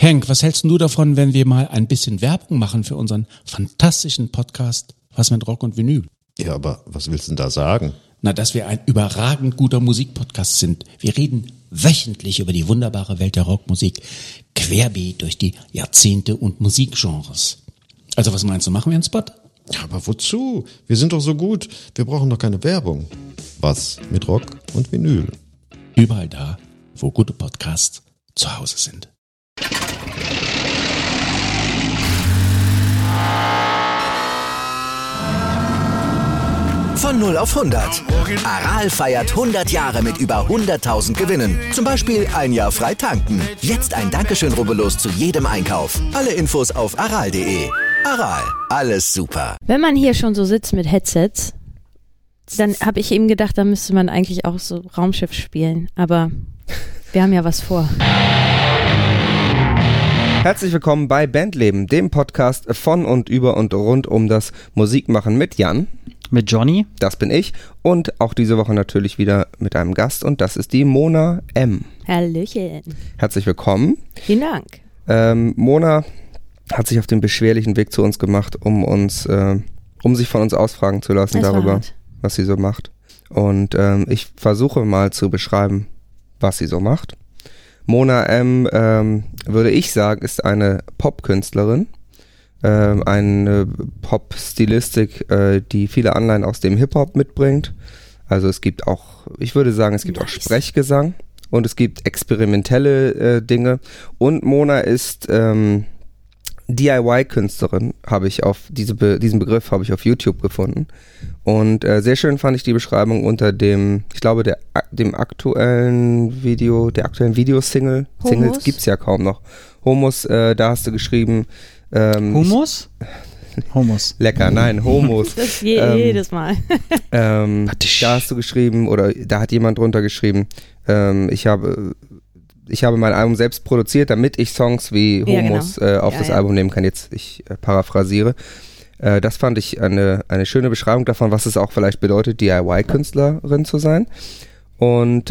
Henk, was hältst du davon, wenn wir mal ein bisschen Werbung machen für unseren fantastischen Podcast Was mit Rock und Vinyl? Ja, aber was willst du denn da sagen? Na, dass wir ein überragend guter Musikpodcast sind. Wir reden wöchentlich über die wunderbare Welt der Rockmusik, querbeet durch die Jahrzehnte und Musikgenres. Also was meinst du, machen wir einen Spot? Ja, aber wozu? Wir sind doch so gut. Wir brauchen doch keine Werbung. Was mit Rock und Vinyl? Überall da, wo gute Podcasts zu Hause sind. Von 0 auf 100. Aral feiert 100 Jahre mit über 100.000 Gewinnen. Zum Beispiel ein Jahr frei tanken. Jetzt ein Dankeschön, rubbellos zu jedem Einkauf. Alle Infos auf aral.de. Aral, alles super. Wenn man hier schon so sitzt mit Headsets, dann habe ich eben gedacht, da müsste man eigentlich auch so Raumschiff spielen. Aber wir haben ja was vor. Herzlich willkommen bei Bandleben, dem Podcast von und über und rund um das Musikmachen mit Jan. Mit Johnny. Das bin ich. Und auch diese Woche natürlich wieder mit einem Gast. Und das ist die Mona M. Hallöchen. Herzlich willkommen. Vielen Dank. Mona hat sich auf den beschwerlichen Weg zu uns gemacht, um sich von uns ausfragen zu lassen darüber, was sie so macht. Und ich versuche mal zu beschreiben, was sie so macht. Mona M, würde ich sagen, ist eine Popkünstlerin. Eine Pop-Stilistik, die viele Anleihen aus dem Hip-Hop mitbringt. Also es gibt auch, ich würde sagen, es gibt auch Sprechgesang und es gibt experimentelle Dinge. Und Mona ist DIY-Künstlerin, habe ich diesen Begriff habe ich auf YouTube gefunden. Und sehr schön fand ich die Beschreibung unter dem, ich glaube, dem aktuellen Videosingle. Singles gibt's ja kaum noch. Hummus, da hast du geschrieben, Hummus? Hummus. Lecker, nein, Hummus. Das jedes Mal. Da hast du geschrieben, oder da hat jemand drunter geschrieben, ich habe mein Album selbst produziert, damit ich Songs wie Hummus auf das Album nehmen kann. Jetzt, ich paraphrasiere. Das fand ich eine schöne Beschreibung davon, was es auch vielleicht bedeutet, DIY-Künstlerin zu sein. Und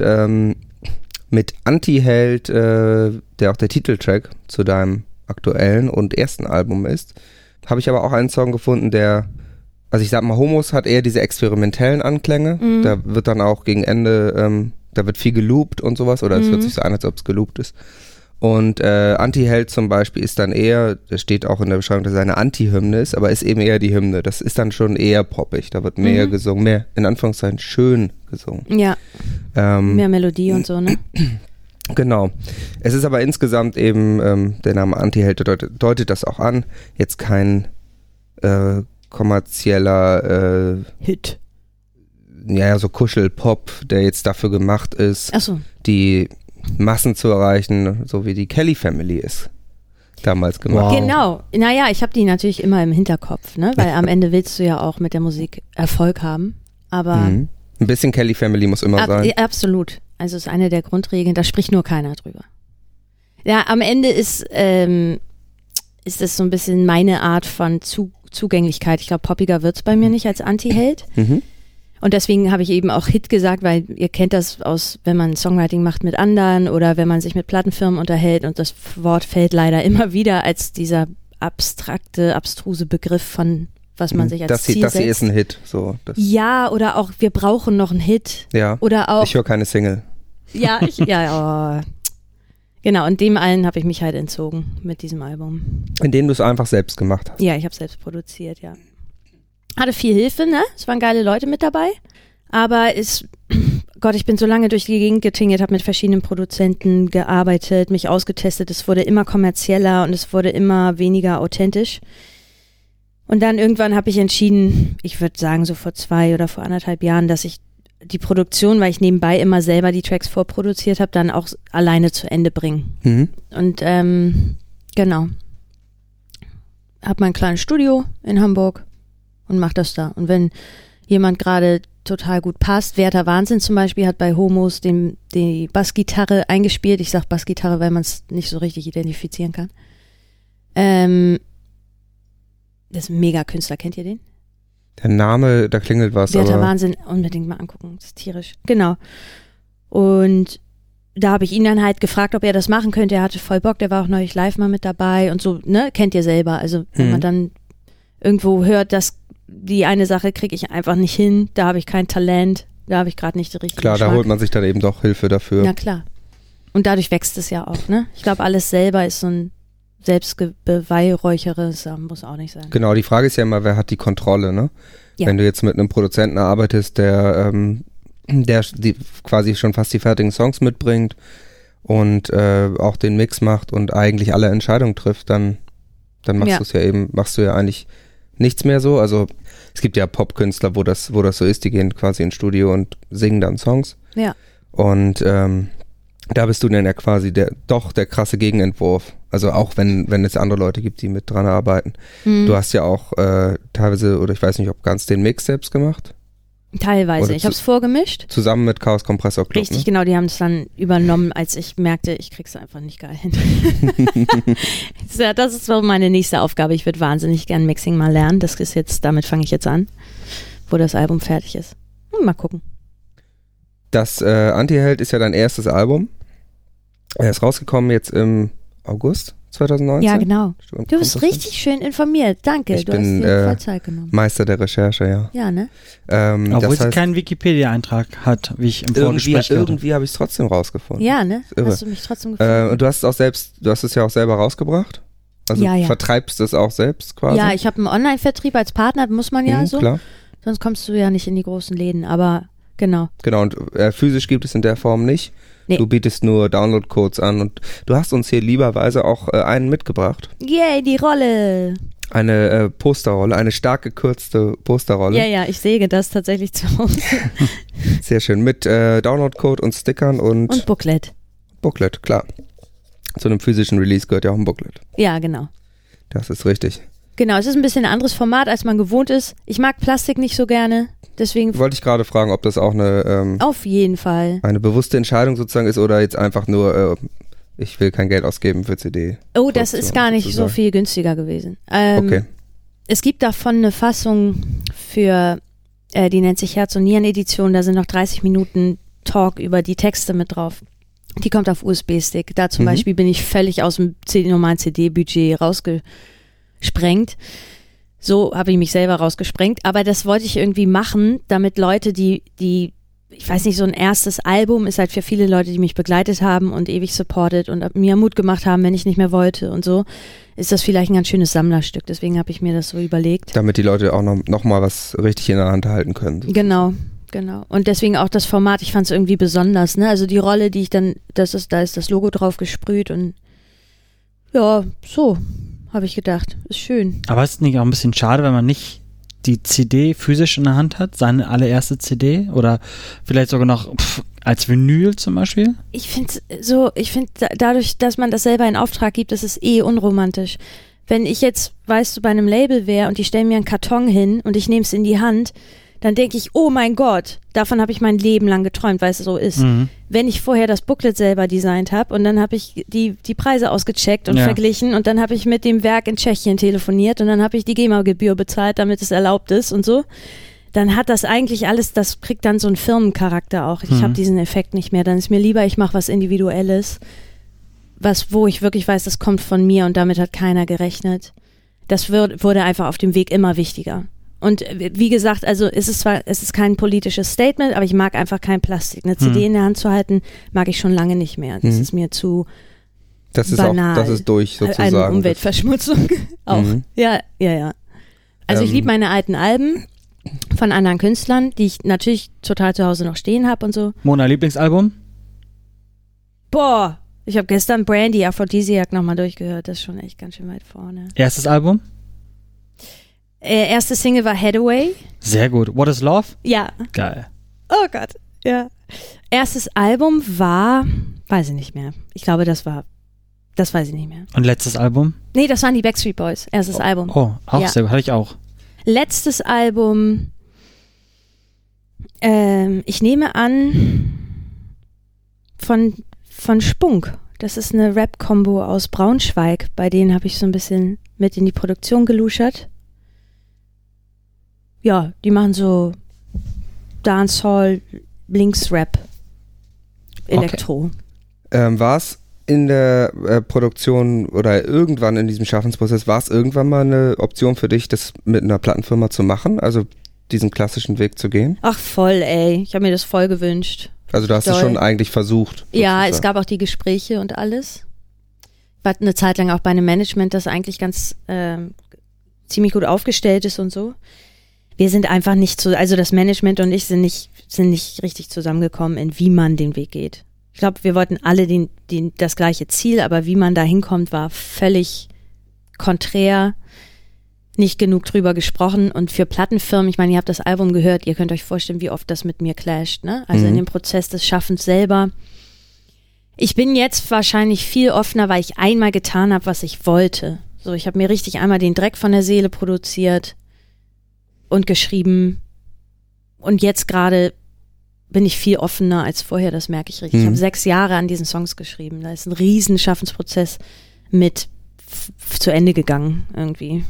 mit Anti-Held, der auch der Titeltrack zu deinem aktuellen und ersten Album ist, habe ich aber auch einen Song gefunden, also ich sag mal, Hummus hat eher diese experimentellen Anklänge. Mhm. Da wird dann auch gegen Ende, da wird viel geloopt und sowas, oder es hört sich so an, als ob es geloopt ist. Und Anti-Held zum Beispiel ist dann eher, das steht auch in der Beschreibung, dass es eine Anti-Hymne ist, aber ist eben eher die Hymne. Das ist dann schon eher poppig, da wird mehr gesungen, mehr in Anführungszeichen schön gesungen. Ja, mehr Melodie und so, ne? Genau. Es ist aber insgesamt eben, der Name Anti-Held deutet das auch an, jetzt kein kommerzieller Hit. Ja, so Kuschelpop, der jetzt dafür gemacht ist, die Massen zu erreichen, so wie die Kelly Family ist damals gemacht. Wow. Genau. Naja, ich habe die natürlich immer im Hinterkopf, ne? Weil am Ende willst du ja auch mit der Musik Erfolg haben. Aber ein bisschen Kelly Family muss immer sein. Absolut. Also ist eine der Grundregeln, da spricht nur keiner drüber. Ja, am Ende ist das so ein bisschen meine Art von Zugänglichkeit. Ich glaube, poppiger wird's bei mir nicht als Anti-Held. Mhm. Und deswegen habe ich eben auch Hit gesagt, weil ihr kennt das aus, wenn man Songwriting macht mit anderen oder wenn man sich mit Plattenfirmen unterhält und das Wort fällt leider immer wieder als dieser abstrakte, abstruse Begriff von was man sich als Ziel setzt. Das hier ist ein Hit. So, ja, oder auch wir brauchen noch einen Hit. Ja, oder auch, ich höre keine Single. Ja, genau, und dem allen habe ich mich halt entzogen mit diesem Album. Indem du es einfach selbst gemacht hast. Ja, ich habe selbst produziert, ja. Hatte viel Hilfe, ne? Es waren geile Leute mit dabei, aber ich bin so lange durch die Gegend getingelt, habe mit verschiedenen Produzenten gearbeitet, mich ausgetestet, es wurde immer kommerzieller und es wurde immer weniger authentisch. Und dann irgendwann habe ich entschieden, ich würde sagen so vor 2 oder vor 1,5 Jahren, dass ich die Produktion, weil ich nebenbei immer selber die Tracks vorproduziert habe, dann auch alleine zu Ende bringe. Mhm. Und genau. Habe mein kleines Studio in Hamburg und mache das da. Und wenn jemand gerade total gut passt, Werther Wahnsinn zum Beispiel hat bei Homos die Bassgitarre eingespielt. Ich sage Bassgitarre, weil man es nicht so richtig identifizieren kann. Das ist ein Mega-Künstler, kennt ihr den? Der Name, da klingelt was. Werther Wahnsinn, unbedingt mal angucken, das ist tierisch. Genau. Und da habe ich ihn dann halt gefragt, ob er das machen könnte. Er hatte voll Bock, der war auch neulich live mal mit dabei und so, ne, kennt ihr selber. Also wenn man dann irgendwo hört, dass die eine Sache kriege ich einfach nicht hin, da habe ich kein Talent, da habe ich gerade nicht die richtige Klar, Geschmack. da holt man sich dann eben doch Hilfe dafür. Na klar. Und dadurch wächst es ja auch, ne? Ich glaube, alles selber ist so ein Selbstbeweihräucheres, muss auch nicht sein. Genau, die Frage ist ja immer, wer hat die Kontrolle, ne? Ja. Wenn du jetzt mit einem Produzenten arbeitest, der quasi schon fast die fertigen Songs mitbringt und auch den Mix macht und eigentlich alle Entscheidungen trifft, dann machst du ja eigentlich nichts mehr so. Also es gibt ja Popkünstler, wo das so ist, die gehen quasi ins Studio und singen dann Songs. Ja. Und da bist du dann ja quasi der krasse Gegenentwurf. Also auch wenn es andere Leute gibt, die mit dran arbeiten. Du hast ja auch teilweise, oder ich weiß nicht, ob ganz den Mix selbst gemacht. Teilweise. Oder Ich habe es vorgemischt. Zusammen mit Chaos Kompressor Club. Richtig, ne? genau. Die haben es dann übernommen, als ich merkte, ich krieg's einfach nicht geil hin. Das ist so meine nächste Aufgabe. Ich würde wahnsinnig gern Mixing mal lernen. Damit fange ich jetzt an, wo das Album fertig ist. Mal gucken. Das Antiheld ist ja dein erstes Album. Er ist rausgekommen jetzt im August 2019. Ja, genau. Du bist richtig schön informiert. Danke. Ich du bin hast dir voll Zeit genommen. Meister der Recherche, ja. Ja, ne? Obwohl sie keinen Wikipedia-Eintrag hat, wie ich im Vorgespräch gehört habe. Irgendwie habe ich es trotzdem rausgefunden. Ja, ne? Hast du mich trotzdem gefunden. Und du hast es ja auch selber rausgebracht? Also ja. vertreibst es auch selbst quasi? Ja, ich habe einen Online-Vertrieb als Partner, muss man ja so. Klar. Sonst kommst du ja nicht in die großen Läden, aber genau. Genau, und physisch gibt es in der Form nicht. Nee. Du bietest nur Download-Codes an und du hast uns hier lieberweise auch einen mitgebracht. Yay, die Rolle. Eine Posterrolle, eine stark gekürzte Posterrolle. Ja, ich säge das tatsächlich zu Hause. Sehr schön, mit Download-Code und Stickern und Booklet. Booklet, klar. Zu einem physischen Release gehört ja auch ein Booklet. Ja, genau. Das ist richtig. Genau, es ist ein bisschen ein anderes Format, als man gewohnt ist. Ich mag Plastik nicht so gerne, deswegen... Wollte ich gerade fragen, ob das auch auf jeden Fall. Eine bewusste Entscheidung sozusagen ist oder jetzt einfach nur, ich will kein Geld ausgeben für CD. Oh, das ist gar nicht so viel günstiger gewesen. Okay. Es gibt davon eine Fassung für, die nennt sich Herz- und Nieren-Edition, da sind noch 30 Minuten Talk über die Texte mit drauf. Die kommt auf USB-Stick. Da zum Beispiel bin ich völlig aus dem normalen CD-Budget rausgesprengt. So habe ich mich selber rausgesprengt. Aber das wollte ich irgendwie machen, damit Leute, die, ich weiß nicht, so ein erstes Album ist halt für viele Leute, die mich begleitet haben und ewig supportet und mir Mut gemacht haben, wenn ich nicht mehr wollte und so, ist das vielleicht ein ganz schönes Sammlerstück. Deswegen habe ich mir das so überlegt. Damit die Leute auch noch mal was richtig in der Hand halten können. Genau. Und deswegen auch das Format, ich fand es irgendwie besonders, ne? Also die Rolle, die ich dann, da ist das Logo drauf gesprüht und ja, so habe ich gedacht, ist schön. Aber ist es nicht auch ein bisschen schade, wenn man nicht die CD physisch in der Hand hat, seine allererste CD oder vielleicht sogar noch als Vinyl zum Beispiel? Ich finde dadurch, dass man das selber in Auftrag gibt, das ist unromantisch. Wenn ich jetzt, weißt du, bei einem Label wäre und die stellen mir einen Karton hin und ich nehme es in die Hand, dann denke ich, oh mein Gott, davon habe ich mein Leben lang geträumt, weil es so ist. Mhm. Wenn ich vorher das Booklet selber designt habe und dann habe ich die Preise ausgecheckt und verglichen und dann habe ich mit dem Werk in Tschechien telefoniert und dann habe ich die GEMA-Gebühr bezahlt, damit es erlaubt ist und so, dann hat das eigentlich alles, das kriegt dann so einen Firmencharakter auch. Ich habe diesen Effekt nicht mehr. Dann ist mir lieber, ich mache was Individuelles, wo ich wirklich weiß, das kommt von mir und damit hat keiner gerechnet. Das wurde einfach auf dem Weg immer wichtiger. Und wie gesagt, also es ist kein politisches Statement, aber ich mag einfach kein Plastik. Eine CD in der Hand zu halten, mag ich schon lange nicht mehr. Das ist mir zu banal. Das ist durch sozusagen. Eine Umweltverschmutzung auch. Ja. Also ich liebe meine alten Alben von anderen Künstlern, die ich natürlich total zu Hause noch stehen habe und so. Mona, Lieblingsalbum? Boah, ich habe gestern Brandy Aphrodisiac nochmal durchgehört. Das ist schon echt ganz schön weit vorne. Erstes Album? Erste Single war Headway. Sehr gut. What is Love? Ja. Geil. Oh Gott, ja. Erstes Album war, weiß ich nicht mehr. Ich glaube, das weiß ich nicht mehr. Und letztes Album? Nee, das waren die Backstreet Boys. Erstes Album. Oh, auch sehr gut. Hatte ich auch. Letztes Album, ich nehme an, von Spunk. Das ist eine Rap-Kombo aus Braunschweig. Bei denen habe ich so ein bisschen mit in die Produktion geluschert. Ja, die machen so Dancehall, Links-Rap, Elektro. War es in der Produktion oder irgendwann in diesem Schaffensprozess, war es irgendwann mal eine Option für dich, das mit einer Plattenfirma zu machen? Also diesen klassischen Weg zu gehen? Ach voll, ey. Ich habe mir das voll gewünscht. Also du hast es schon eigentlich versucht. Sozusagen. Ja, es gab auch die Gespräche und alles. Ich war eine Zeit lang auch bei einem Management, das eigentlich ganz ziemlich gut aufgestellt ist und so. Wir sind einfach nicht so, also das Management und ich sind nicht richtig zusammengekommen, in wie man den Weg geht. Ich glaube, wir wollten alle das gleiche Ziel, aber wie man da hinkommt, war völlig konträr. Nicht genug drüber gesprochen und für Plattenfirmen, ich meine, ihr habt das Album gehört, ihr könnt euch vorstellen, wie oft das mit mir clasht, ne? Also in dem Prozess des Schaffens selber. Ich bin jetzt wahrscheinlich viel offener, weil ich einmal getan habe, was ich wollte. So, ich habe mir richtig einmal den Dreck von der Seele produziert und geschrieben und jetzt gerade bin ich viel offener als vorher, das merke ich richtig. Ich habe 6 Jahre an diesen Songs geschrieben, da ist ein riesen Schaffensprozess mit zu Ende gegangen irgendwie.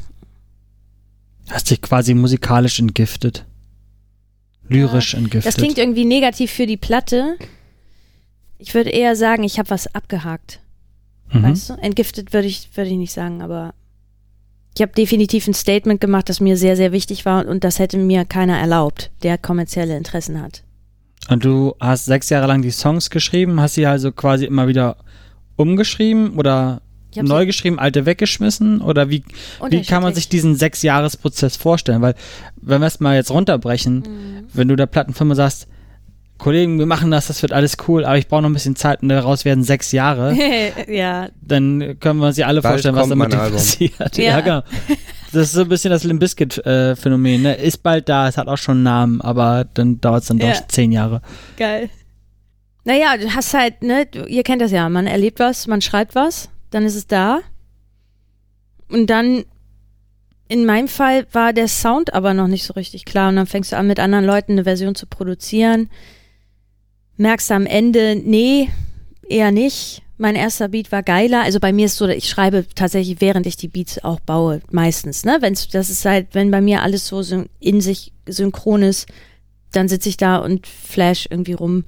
Hast dich quasi musikalisch entgiftet. Lyrisch entgiftet. Das klingt irgendwie negativ für die Platte. Ich würde eher sagen, ich habe was abgehakt. Weißt du? Entgiftet würde ich nicht sagen, aber ich habe definitiv ein Statement gemacht, das mir sehr, sehr wichtig war und das hätte mir keiner erlaubt, der kommerzielle Interessen hat. Und du hast 6 Jahre lang die Songs geschrieben, hast sie also quasi immer wieder umgeschrieben oder neu geschrieben, alte weggeschmissen? Oder wie kann man sich diesen 6-Jahres-Prozess vorstellen? Weil, wenn wir es mal jetzt runterbrechen, wenn du der Plattenfirma sagst, Kollegen, wir machen das wird alles cool, aber ich brauche noch ein bisschen Zeit und daraus werden 6 Jahre, ja. Dann können wir uns ja alle vorstellen, was damit passiert. Ja, genau. Das ist so ein bisschen das Limp Bizkit-Phänomen, ne? Ist bald da, es hat auch schon einen Namen, aber dann dauert es dann doch 10 Jahre. Geil. Naja, du hast halt, ne, ihr kennt das ja, man erlebt was, man schreibt was, dann ist es da. Und dann, in meinem Fall, war der Sound aber noch nicht so richtig klar. Und dann fängst du an, mit anderen Leuten eine Version zu produzieren. Merkst du am Ende, nee, eher nicht. Mein erster Beat war geiler. Also bei mir ist so, ich schreibe tatsächlich, während ich die Beats auch baue, meistens. Ne? Das ist halt, wenn bei mir alles so in sich synchron ist, dann sitze ich da und flash irgendwie rum.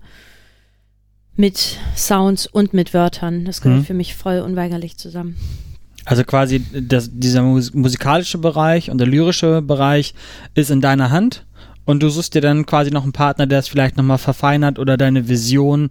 Mit Sounds und mit Wörtern. Das gehört für mich voll unweigerlich zusammen. Also quasi dieser musikalische Bereich und der lyrische Bereich ist in deiner Hand und du suchst dir dann quasi noch einen Partner, der es vielleicht nochmal verfeinert oder deine Vision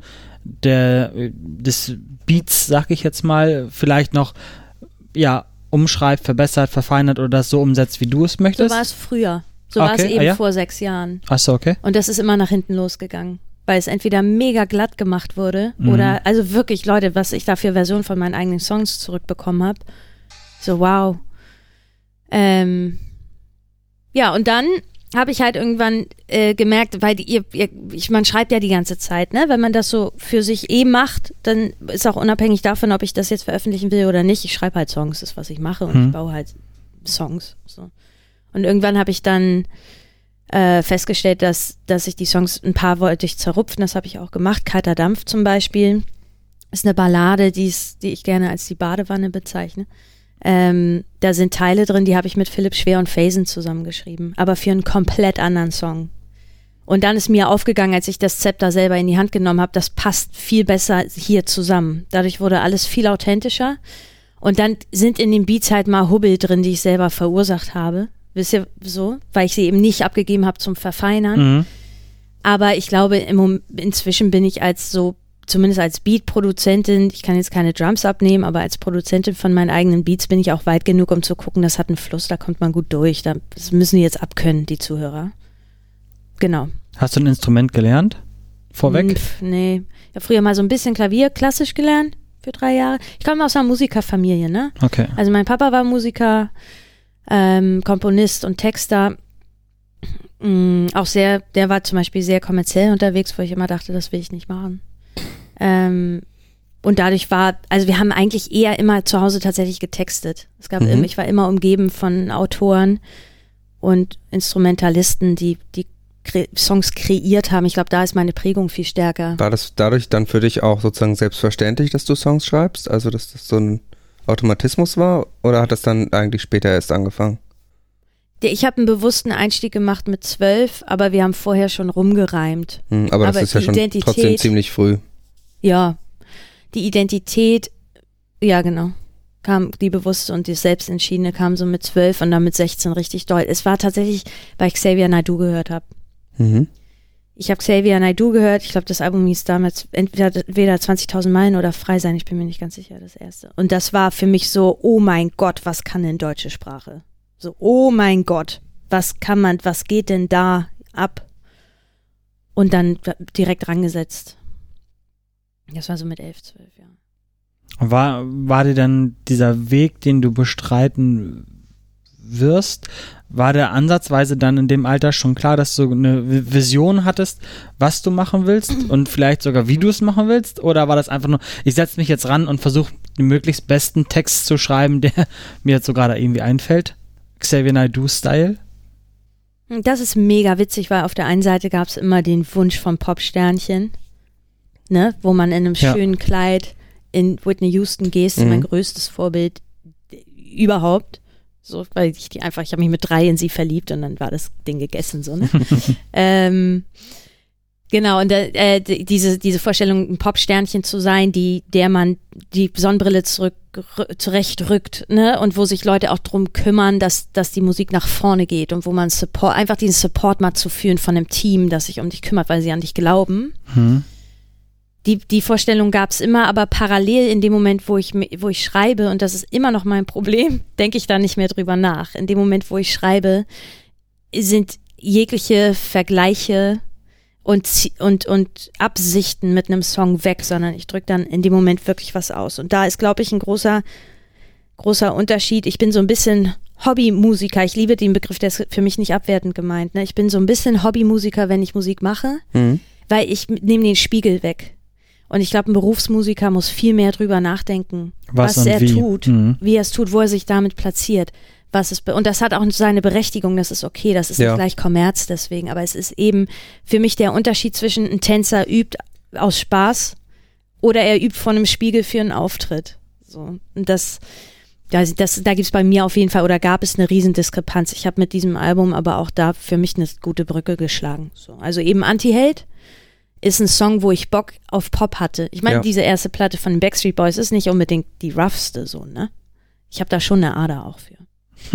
des Beats, sag ich jetzt mal, vielleicht noch umschreibt, verbessert, verfeinert oder das so umsetzt, wie du es möchtest? So war es früher. So war es eben vor 6 Jahren. Ach so, okay. Und das ist immer nach hinten losgegangen. Weil es entweder mega glatt gemacht wurde oder, also wirklich, Leute, was ich da für Versionen von meinen eigenen Songs zurückbekommen habe. So, wow. Ja, und dann habe ich halt irgendwann gemerkt, weil man schreibt ja die ganze Zeit, ne? Wenn man das so für sich macht, dann ist auch unabhängig davon, ob ich das jetzt veröffentlichen will oder nicht. Ich schreibe halt Songs, das ist, was ich mache und ich baue halt Songs. So. Und irgendwann habe ich dann festgestellt, dass ich die Songs, ein paar wollte ich zerrupfen, das habe ich auch gemacht. Kalter Dampf zum Beispiel ist eine Ballade, die ich gerne als die Badewanne bezeichne. Da sind Teile drin, die habe ich mit Philipp Schwer und Phasen zusammengeschrieben, aber für einen komplett anderen Song. Und dann ist mir aufgegangen, als ich das Zepter selber in die Hand genommen habe, das passt viel besser hier zusammen. Dadurch wurde alles viel authentischer. Und dann sind in den Beats halt mal Hubbel drin, die ich selber verursacht habe. Wisst ihr, so, weil ich sie eben nicht abgegeben habe zum Verfeinern. Aber ich glaube, inzwischen bin ich zumindest als Beat-Produzentin, ich kann jetzt keine Drums abnehmen, aber als Produzentin von meinen eigenen Beats bin ich auch weit genug, um zu gucken, das hat einen Fluss, da kommt man gut durch. Das müssen die jetzt abkönnen, die Zuhörer. Genau. Hast du ein Instrument gelernt? Vorweg? Nee. Ich habe früher mal so ein bisschen Klavier klassisch gelernt, für 3 Jahre. Ich komme aus einer Musikerfamilie, ne? Okay. Also mein Papa war Musiker, Komponist und Texter, auch der war zum Beispiel sehr kommerziell unterwegs, wo ich immer dachte, das will ich nicht machen. Und dadurch wir haben eigentlich eher immer zu Hause tatsächlich getextet. Ich war immer umgeben von Autoren und Instrumentalisten, die Songs kreiert haben. Ich glaube, da ist meine Prägung viel stärker. War das dadurch dann für dich auch sozusagen selbstverständlich, dass du Songs schreibst? Also, dass das so ein Automatismus war oder hat das dann eigentlich später erst angefangen? Ich habe einen bewussten Einstieg gemacht mit 12, aber wir haben vorher schon rumgereimt. Aber das ist ja schon trotzdem ziemlich früh. Ja. die Identität, ja genau, kam die bewusste und die Selbstentschiedene kam so mit 12 und dann mit 16 richtig doll. Es war tatsächlich, weil ich Xavier Naidoo gehört habe. Mhm. Ich habe Xavier Naidoo gehört, ich glaube, das Album hieß damals entweder 20.000 Meilen oder Frei sein, ich bin mir nicht ganz sicher, das erste. Und das war für mich so, oh mein Gott, was kann denn deutsche Sprache? So, oh mein Gott, was geht denn da ab? Und dann direkt rangesetzt. Das war so mit 11, 12, ja. War dir dann dieser Weg, den du bestreiten wirst, war der ansatzweise dann in dem Alter schon klar, dass du eine Vision hattest, was du machen willst und vielleicht sogar wie du es machen willst? Oder war das einfach nur, ich setze mich jetzt ran und versuche den möglichst besten Text zu schreiben, der mir jetzt so gerade irgendwie einfällt? Xavier Naidoo-Style? Das ist mega witzig, weil auf der einen Seite gab es immer den Wunsch vom Popsternchen, ne, wo man in einem schönen Kleid in Whitney Houston gehst, mein größtes Vorbild überhaupt. So, weil ich habe mich mit 3 in sie verliebt und dann war das Ding gegessen, so, ne? Genau, und diese Vorstellung, ein Popsternchen zu sein, der man die Sonnenbrille zurechtrückt, ne? Und wo sich Leute auch drum kümmern, dass die Musik nach vorne geht und wo man einfach diesen Support mal zu führen von einem Team, das sich um dich kümmert, weil sie an dich glauben. Die Vorstellung gab es immer, aber parallel in dem Moment, wo ich schreibe, und das ist immer noch mein Problem, denke ich da nicht mehr drüber nach. In dem Moment, wo ich schreibe, sind jegliche Vergleiche und Absichten mit einem Song weg, sondern ich drücke dann in dem Moment wirklich was aus. Und da ist, glaube ich, ein großer Unterschied. Ich bin so ein bisschen Hobbymusiker. Ich liebe den Begriff, der ist für mich nicht abwertend gemeint. Ne? Ich bin so ein bisschen Hobbymusiker, wenn ich Musik mache, weil ich nehme den Spiegel weg. Und ich glaube, ein Berufsmusiker muss viel mehr drüber nachdenken, was er tut, wie er es tut, wo er sich damit platziert. Und das hat auch seine Berechtigung, das ist okay, das ist nicht gleich Kommerz deswegen, aber es ist eben für mich der Unterschied zwischen ein Tänzer übt aus Spaß oder er übt vor einem Spiegel für einen Auftritt. So. Und da gibt es bei mir auf jeden Fall, oder gab es eine Riesendiskrepanz. Ich habe mit diesem Album aber auch da für mich eine gute Brücke geschlagen. So. Also eben Anti-Hate ist ein Song, wo ich Bock auf Pop hatte. Ich meine, diese erste Platte von den Backstreet Boys ist nicht unbedingt die roughste, so, ne? Ich habe da schon eine Ader auch für.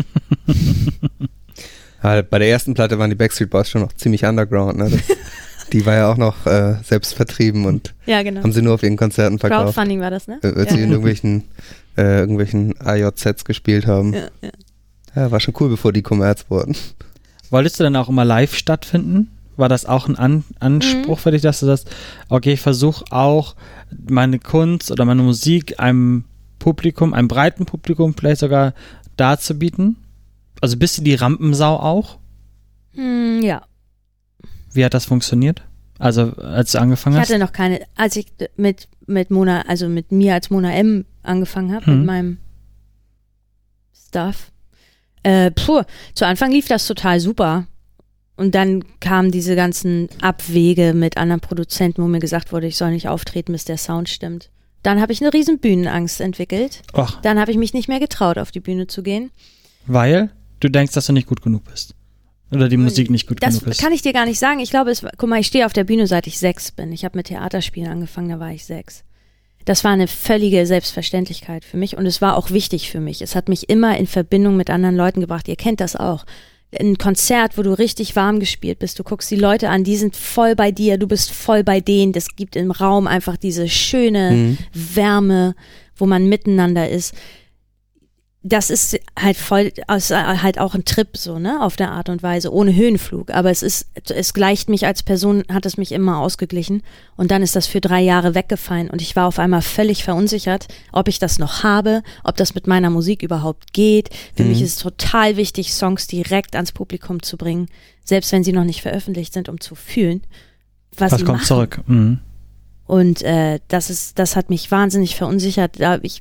Ja, bei der ersten Platte waren die Backstreet Boys schon noch ziemlich underground, ne? Die war ja auch noch selbst vertrieben und haben sie nur auf ihren Konzerten verkauft. Crowdfunding war das, ne? Als sie in irgendwelchen AJZs gespielt haben. Ja, war schon cool, bevor die Kommerz wurden. Wolltest du dann auch immer live stattfinden? War das auch ein Anspruch für dich, dass du sagst, okay, ich versuche auch meine Kunst oder meine Musik einem Publikum, einem breiten Publikum vielleicht sogar darzubieten? Also bist du die Rampensau auch? Ja. Wie hat das funktioniert? Also als du angefangen hast? Ich hatte noch keine, als ich mit Mona, also mit mir als Mona M angefangen habe, mit meinem Stuff. Zu Anfang lief das total super. Und dann kamen diese ganzen Abwege mit anderen Produzenten, wo mir gesagt wurde, ich soll nicht auftreten, bis der Sound stimmt. Dann habe ich eine riesen Bühnenangst entwickelt. Ach. Dann habe ich mich nicht mehr getraut, auf die Bühne zu gehen. Weil du denkst, dass du nicht gut genug bist. Oder die Musik nicht gut genug ist. Das kann ich dir gar nicht sagen. Ich glaube, guck mal, ich stehe auf der Bühne, seit ich 6 bin. Ich habe mit Theaterspielen angefangen, da war ich 6. Das war eine völlige Selbstverständlichkeit für mich und es war auch wichtig für mich. Es hat mich immer in Verbindung mit anderen Leuten gebracht. Ihr kennt das auch. Ein Konzert, wo du richtig warm gespielt bist. Du guckst die Leute an, die sind voll bei dir, du bist voll bei denen. Das gibt im Raum einfach diese schöne Wärme, wo man miteinander ist. Das ist halt auch ein Trip so, ne, auf der Art und Weise, ohne Höhenflug. Aber es gleicht mich als Person, hat es mich immer ausgeglichen. Und dann ist das für 3 Jahre weggefallen. Und ich war auf einmal völlig verunsichert, ob ich das noch habe, ob das mit meiner Musik überhaupt geht. Für mich ist es total wichtig, Songs direkt ans Publikum zu bringen, selbst wenn sie noch nicht veröffentlicht sind, um zu fühlen, was sie kommt machen. Zurück. Und das hat mich wahnsinnig verunsichert.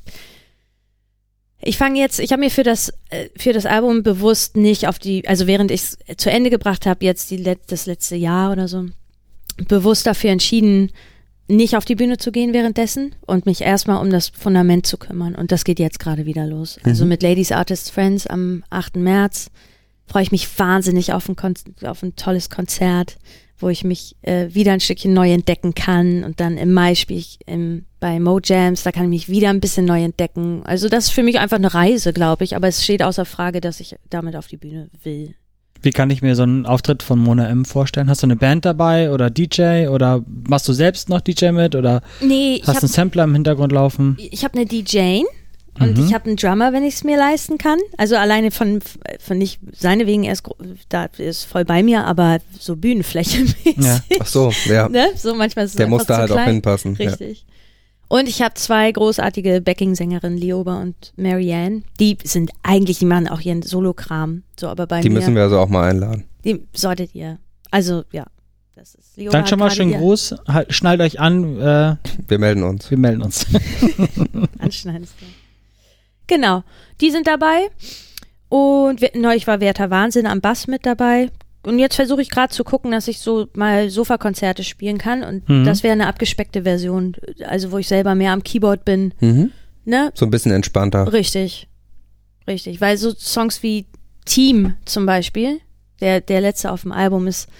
Ich habe mir für das Album bewusst nicht also während ich es zu Ende gebracht habe, jetzt das letzte Jahr oder so, bewusst dafür entschieden, nicht auf die Bühne zu gehen währenddessen und mich erstmal um das Fundament zu kümmern. Und das geht jetzt gerade wieder los. Also mit Ladies Artists Friends am 8. März freue ich mich wahnsinnig auf ein tolles Konzert, wo ich mich wieder ein Stückchen neu entdecken kann. Und dann im Mai spiele ich im bei Mojams, da kann ich mich wieder ein bisschen neu entdecken. Also das ist für mich einfach eine Reise, glaube ich, aber es steht außer Frage, dass ich damit auf die Bühne will. Wie kann ich mir so einen Auftritt von Mona M vorstellen? Hast du eine Band dabei oder DJ oder machst du selbst noch DJ mit oder hast du einen Sampler im Hintergrund laufen? Ich habe eine DJ und ich habe einen Drummer, wenn ich es mir leisten kann. Also alleine von nicht seine wegen, da ist voll bei mir, aber so Bühnenfläche-mäßig. Ja. Ach so, ja. Ne? So manchmal ist es der muss da halt klein. Auch hinpassen. Richtig. Ja. Und ich habe 2 großartige Backing-Sängerinnen, Lioba und Marianne. Die machen auch ihren Solokram. So, aber bei die müssen wir also auch mal einladen. Die solltet ihr. Also, ja. Das ist Lioba. Dann schon mal schön groß. Schnallt euch an. Wir melden uns. Anschneiden ist klar. Genau. Die sind dabei. Und neulich war Werther Wahnsinn am Bass mit dabei. Und jetzt versuche ich gerade zu gucken, dass ich so mal Sofakonzerte spielen kann. Und das wäre eine abgespeckte Version. Also wo ich selber mehr am Keyboard bin. Ne? So ein bisschen entspannter. Richtig. Weil so Songs wie Team zum Beispiel, der letzte auf dem Album ist,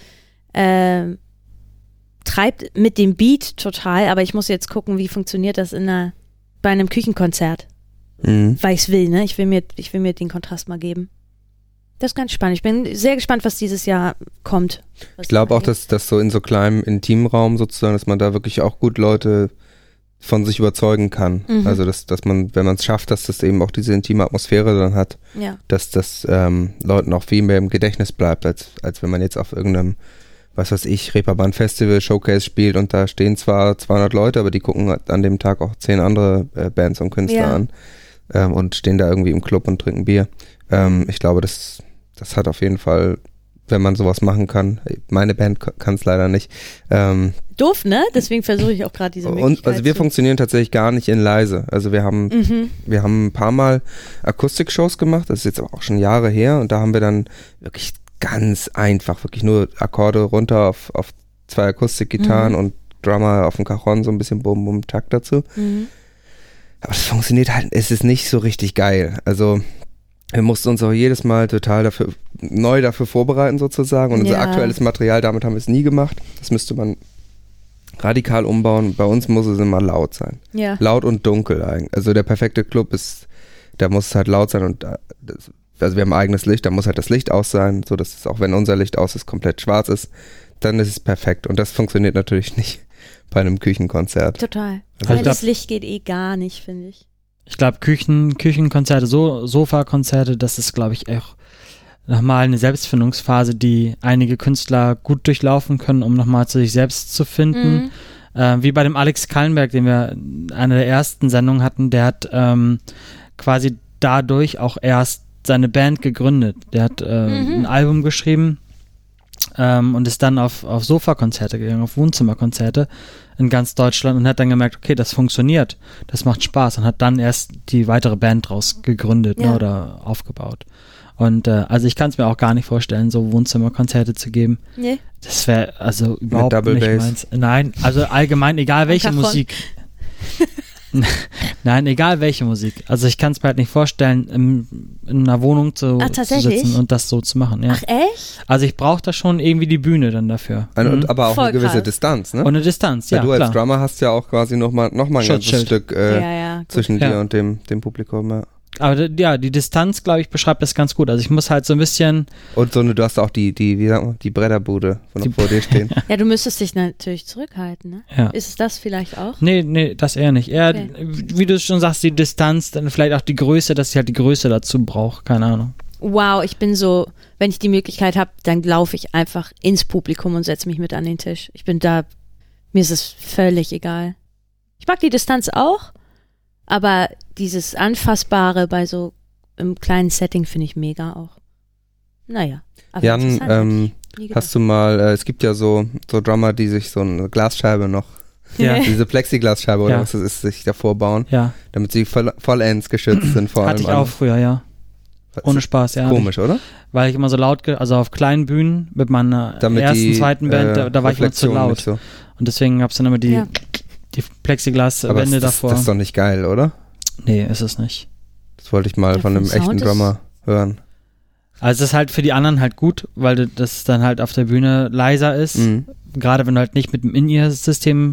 treibt mit dem Beat total. Aber ich muss jetzt gucken, wie funktioniert das bei einem Küchenkonzert. Weil ich es will, ne? Ich will mir den Kontrast mal geben. Das ist ganz spannend. Ich bin sehr gespannt, was dieses Jahr kommt. Ich glaube auch, dass das so in so kleinem Intimraum sozusagen, dass man da wirklich auch gut Leute von sich überzeugen kann. Also dass man, wenn man es schafft, dass das eben auch diese intime Atmosphäre dann hat, dass das Leuten auch viel mehr im Gedächtnis bleibt, als wenn man jetzt auf irgendeinem, was weiß ich, Reeperbahn Festival Showcase spielt und da stehen zwar 200 Leute, aber die gucken an dem Tag auch 10 andere Bands und Künstler an. Und stehen da irgendwie im Club und trinken Bier. Ich glaube, das hat auf jeden Fall, wenn man sowas machen kann, meine Band kann es leider nicht. Doof, ne? Deswegen versuche ich auch gerade diese Möglichkeit. Und also wir funktionieren tatsächlich gar nicht in leise. Also wir haben ein paar Mal Akustik-Shows gemacht, das ist jetzt aber auch schon Jahre her und da haben wir dann wirklich ganz einfach, wirklich nur Akkorde runter auf 2 Akustikgitarren und Drummer auf dem Cajon, so ein bisschen Bum-Bum-Takt dazu. Aber das funktioniert halt, es ist nicht so richtig geil. Also wir mussten uns auch jedes Mal total neu dafür vorbereiten sozusagen und unser aktuelles Material, damit haben wir es nie gemacht. Das müsste man radikal umbauen. Bei uns muss es immer laut sein. Ja. Laut und dunkel eigentlich. Also der perfekte Club da muss es halt laut sein und also wir haben eigenes Licht, da muss halt das Licht aus sein, so dass es auch wenn unser Licht aus ist, komplett schwarz ist, dann ist es perfekt und das funktioniert natürlich nicht bei einem Küchenkonzert. Total. Weil das Licht geht gar nicht, finde ich. Ich glaube, Küchenkonzerte, Sofakonzerte, das ist, glaube ich, auch nochmal eine Selbstfindungsphase, die einige Künstler gut durchlaufen können, um nochmal zu sich selbst zu finden. Wie bei dem Alex Kallenberg, den wir in einer der ersten Sendungen hatten, der hat quasi dadurch auch erst seine Band gegründet. Der hat ein Album geschrieben und ist dann auf Sofakonzerte gegangen, auf Wohnzimmerkonzerte in ganz Deutschland und hat dann gemerkt, okay, das funktioniert, das macht Spaß und hat dann erst die weitere Band draus gegründet oder aufgebaut. Und also ich kann es mir auch gar nicht vorstellen, so Wohnzimmerkonzerte zu geben. Nee. Das wäre also überhaupt nicht meins. Nein, also allgemein, egal welche Musik. Nein, egal welche Musik. Also ich kann es mir halt nicht vorstellen, in einer Wohnung zu sitzen und das so zu machen. Ja. Ach echt? Also ich brauche da schon irgendwie die Bühne dann dafür. Aber auch eine gewisse Distanz, ne? Und eine Distanz, ja. Weil du als Drummer hast ja auch quasi noch mal ein ganzes Stück zwischen dir und dem Publikum. Ja. Aber die Distanz, glaube ich, beschreibt das ganz gut. Also ich muss halt so ein bisschen... Und du hast auch die Bretterbude vor dir stehen. Ja, du müsstest dich natürlich zurückhalten, ne? Ja. Ist es das vielleicht auch? Nee, das eher nicht. Eher, wie du schon sagst, die Distanz, dann vielleicht auch die Größe, dass ich halt die Größe dazu brauche. Keine Ahnung. Wow, ich bin so, wenn ich die Möglichkeit habe, dann laufe ich einfach ins Publikum und setze mich mit an den Tisch. Ich bin da, mir ist es völlig egal. Ich mag die Distanz auch. Aber dieses Anfassbare bei so einem kleinen Setting finde ich mega auch. Naja. Jan, hast du mal, es gibt ja so Drummer, die sich so eine Glasscheibe noch, diese Plexiglasscheibe oder was das ist, sich davor bauen, damit sie vollends geschützt sind vor allem. Hatte ich auch früher, ja. Ohne Spaß, ja. Komisch, oder? Weil ich immer so laut, also auf kleinen Bühnen mit meiner zweiten Band, da war ich immer zu laut. So. Und deswegen gab es dann immer die Plexiglaswände davor. Das ist doch nicht geil, oder? Nee, ist es nicht. Das wollte ich mal von einem echten Drummer hören. Also es ist halt für die anderen halt gut, weil das dann halt auf der Bühne leiser ist. Gerade wenn du halt nicht mit dem In-Ear-System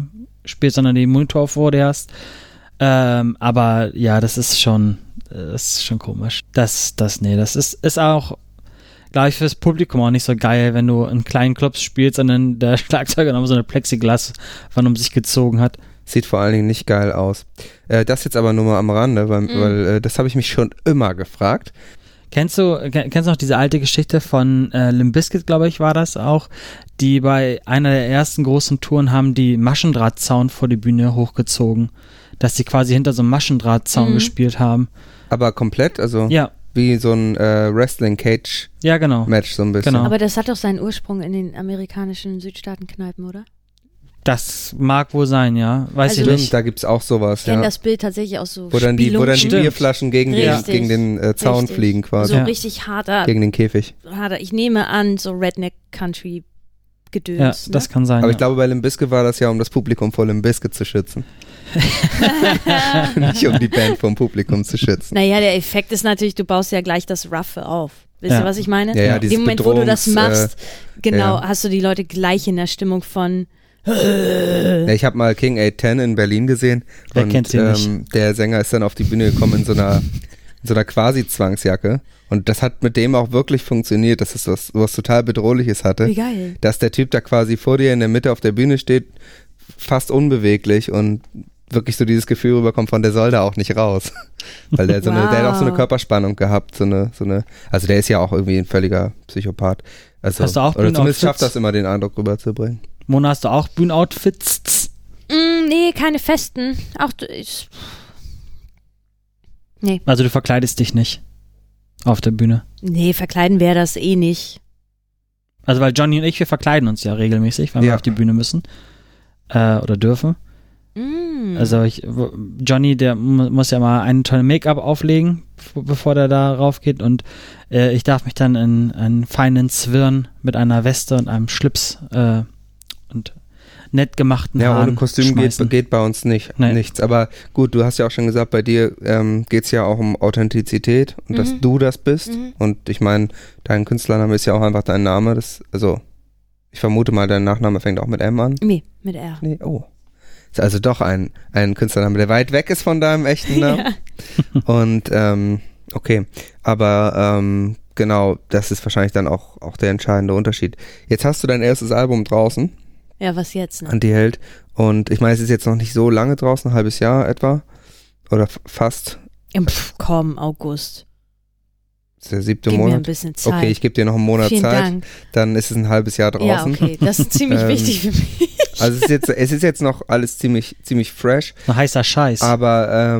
spielst, sondern den Monitor vor dir hast. Aber ja, das ist schon komisch. Das ist auch, glaube ich, fürs Publikum auch nicht so geil, wenn du in kleinen Clubs spielst und dann der Schlagzeuger noch so eine Plexiglaswand um sich gezogen hat. Sieht vor allen Dingen nicht geil aus. Das jetzt aber nur mal am Rande, weil das habe ich mich schon immer gefragt. Kennst du noch diese alte Geschichte von Limp Bizkit, glaube ich, war das auch, die bei einer der ersten großen Touren haben die Maschendrahtzaun vor die Bühne hochgezogen, dass sie quasi hinter so einem Maschendrahtzaun gespielt haben. Aber komplett? Also ja. Wie so ein Wrestling-Cage-Match so ein bisschen. Genau. Aber das hat doch seinen Ursprung in den amerikanischen Südstaatenkneipen, oder? Das mag wohl sein, ja. Weiß ich nicht. Da gibt es auch sowas, Ich kenne das Bild tatsächlich aus so wo dann die Bierflaschen gegen den Zaun fliegen quasi. So richtig harter. Gegen den Käfig. Ich nehme an, so Redneck-Country-Gedöns. Ja, das kann sein. Aber ich glaube, bei Limp Bizkit war das ja, um das Publikum vor Limp Bizkit zu schützen. Nicht um die Band vom Publikum zu schützen. Naja, der Effekt ist natürlich, du baust ja gleich das Roughe auf. Wisst ihr, was ich meine? Ja, in dem Moment, wo du das machst, hast du die Leute gleich in der Stimmung von ich habe mal King 810 in Berlin gesehen und der Sänger ist dann auf die Bühne gekommen in so einer quasi Zwangsjacke und das hat mit dem auch wirklich funktioniert, dass es was total Bedrohliches hatte. Wie geil. Dass der Typ da quasi vor dir in der Mitte auf der Bühne steht, fast unbeweglich und wirklich so dieses Gefühl rüberkommt von, der soll da auch nicht raus. Weil der der hat auch so eine Körperspannung gehabt, also der ist ja auch irgendwie ein völliger Psychopath. Also, hast du auch oder zumindest schafft das immer den Eindruck rüberzubringen. Mona, hast du auch Bühnenoutfits? Nee, keine festen. Nee. Also du verkleidest dich nicht auf der Bühne? Nee, verkleiden wäre das eh nicht. Also weil Johnny und ich, wir verkleiden uns ja regelmäßig, wenn wir auf die Bühne müssen oder dürfen. Also Johnny, der muss ja mal einen tollen Make-up auflegen, bevor der da raufgeht und ich darf mich dann in einen feinen Zwirn mit einer Weste und einem Schlips und nett gemachten Haaren. Ja, ohne Kostüm geht bei uns nichts. Aber gut, du hast ja auch schon gesagt, bei dir geht es ja auch um Authentizität und dass du das bist. Und ich meine, dein Künstlername ist ja auch einfach dein Name. Ich vermute mal, dein Nachname fängt auch mit M an. Nee, mit R. Nee, oh. Ist also doch ein Künstlername, der weit weg ist von deinem echten Namen. Ja. Und okay, aber genau, das ist wahrscheinlich dann auch der entscheidende Unterschied. Jetzt hast du dein erstes Album draußen. Ja, was jetzt? Ne? Anti-Held. Und ich meine, es ist jetzt noch nicht so lange draußen, ein halbes Jahr etwa. Oder fast. Komm, August. Das ist der 7. Gib Monat. Mir ein bisschen Zeit. Okay, ich gebe dir noch einen Monat Vielen Zeit. Dank. Dann ist es ein halbes Jahr draußen. Ja, okay, das ist ziemlich wichtig für mich. Also es ist jetzt noch alles ziemlich fresh. Ein heißer Scheiß. Aber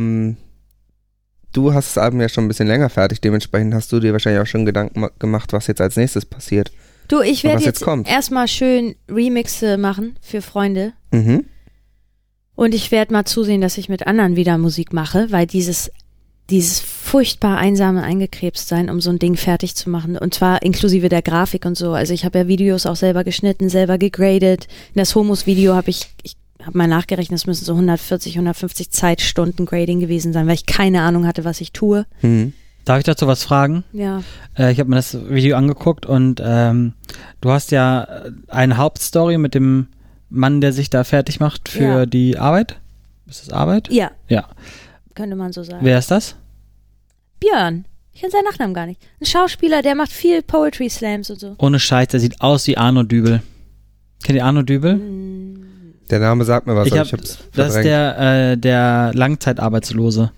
du hast das Album ja schon ein bisschen länger fertig. Dementsprechend hast du dir wahrscheinlich auch schon Gedanken gemacht, was jetzt als nächstes passiert. Du, ich werde jetzt erstmal schön Remixe machen für Freunde. Mhm. Und ich werde mal zusehen, dass ich mit anderen wieder Musik mache, weil dieses furchtbar einsame Eingekrebstsein, um so ein Ding fertig zu machen, und zwar inklusive der Grafik und so. Also ich habe ja Videos auch selber geschnitten, selber gegradet. In das Homos-Video habe ich habe mal nachgerechnet, es müssen so 140, 150 Zeitstunden Grading gewesen sein, weil ich keine Ahnung hatte, was ich tue. Mhm. Darf ich dazu was fragen? Ja. Ich habe mir das Video angeguckt und du hast ja eine Hauptstory mit dem Mann, der sich da fertig macht für die Arbeit. Ist das Arbeit? Ja. Ja. Könnte man so sagen. Wer ist das? Björn. Ich kenne seinen Nachnamen gar nicht. Ein Schauspieler, der macht viel Poetry Slams und so. Ohne Scheiß, der sieht aus wie Arno Dübel. Kennt ihr Arno Dübel? Der Name sagt mir was, aber ich hab's verdrängt. Das ist der Langzeitarbeitslose.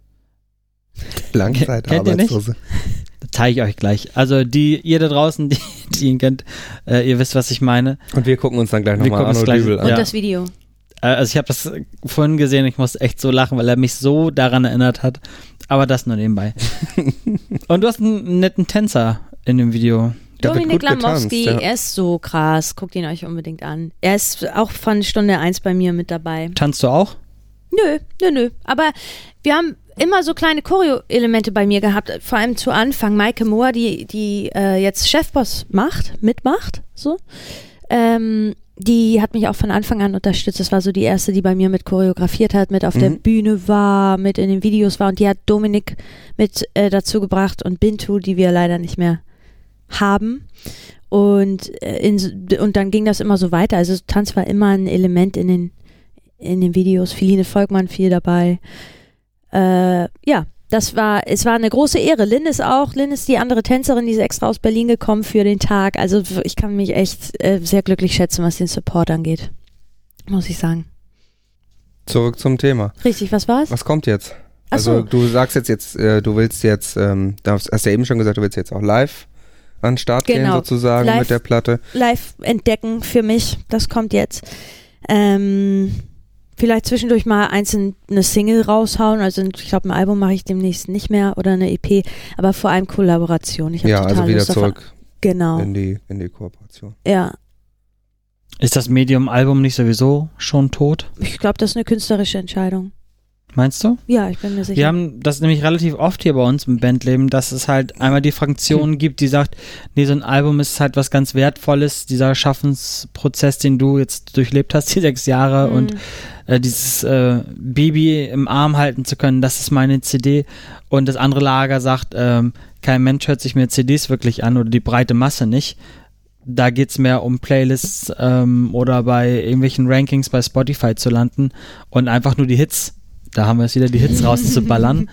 Langzeitarbeitslose. Das zeige ich euch gleich. Also ihr da draußen, die ihn kennt, ihr wisst, was ich meine. Und wir gucken uns dann gleich nochmal Arno Dübel an. Und das Video. Also ich habe das vorhin gesehen, ich musste echt so lachen, weil er mich so daran erinnert hat. Aber das nur nebenbei. Und du hast einen netten Tänzer in dem Video. Dominik Lamowski, er ist so krass. Guckt ihn euch unbedingt an. Er ist auch von Stunde 1 bei mir mit dabei. Tanzt du auch? Nö. Aber wir haben immer so kleine Choreo-Elemente bei mir gehabt. Vor allem zu Anfang. Maike Mohr, die jetzt Chefboss mitmacht, so. Die hat mich auch von Anfang an unterstützt. Das war so die erste, die bei mir mit choreografiert hat, mit auf der Bühne war, mit in den Videos war. Und die hat Dominik mit dazu gebracht und Bintu, die wir leider nicht mehr haben. Und dann ging das immer so weiter. Also Tanz war immer ein Element in in den Videos. Feline Volkmann viel dabei. Es war eine große Ehre. Lynn ist die andere Tänzerin, die ist extra aus Berlin gekommen für den Tag. Also ich kann mich echt sehr glücklich schätzen, was den Support angeht. Muss ich sagen. Zurück zum Thema. Richtig, was war's? Was kommt jetzt? Ach so. Also du sagst jetzt, du willst jetzt, hast ja eben schon gesagt, du willst jetzt auch live an den Start gehen sozusagen live, mit der Platte. Live entdecken für mich, das kommt jetzt. Vielleicht zwischendurch mal einzeln eine Single raushauen, also ich glaube ein Album mache ich demnächst nicht mehr oder eine EP, aber vor allem Kollaboration. Ich also wieder zurück genau. in die Kooperation. Ja. Ist das Medium-Album nicht sowieso schon tot? Ich glaube, das ist eine künstlerische Entscheidung. Meinst du? Ja, ich bin mir sicher. Wir haben das nämlich relativ oft hier bei uns im Bandleben, dass es halt einmal die Fraktion gibt, die sagt, nee, so ein Album ist halt was ganz Wertvolles, dieser Schaffensprozess, den du jetzt durchlebt hast, die 6 Jahre und dieses Baby im Arm halten zu können, das ist meine CD. Und das andere Lager sagt, kein Mensch hört sich mehr CDs wirklich an oder die breite Masse nicht. Da geht's mehr um Playlists oder bei irgendwelchen Rankings bei Spotify zu landen und einfach nur die Hits, da haben wir es wieder, die Hits rauszuballern.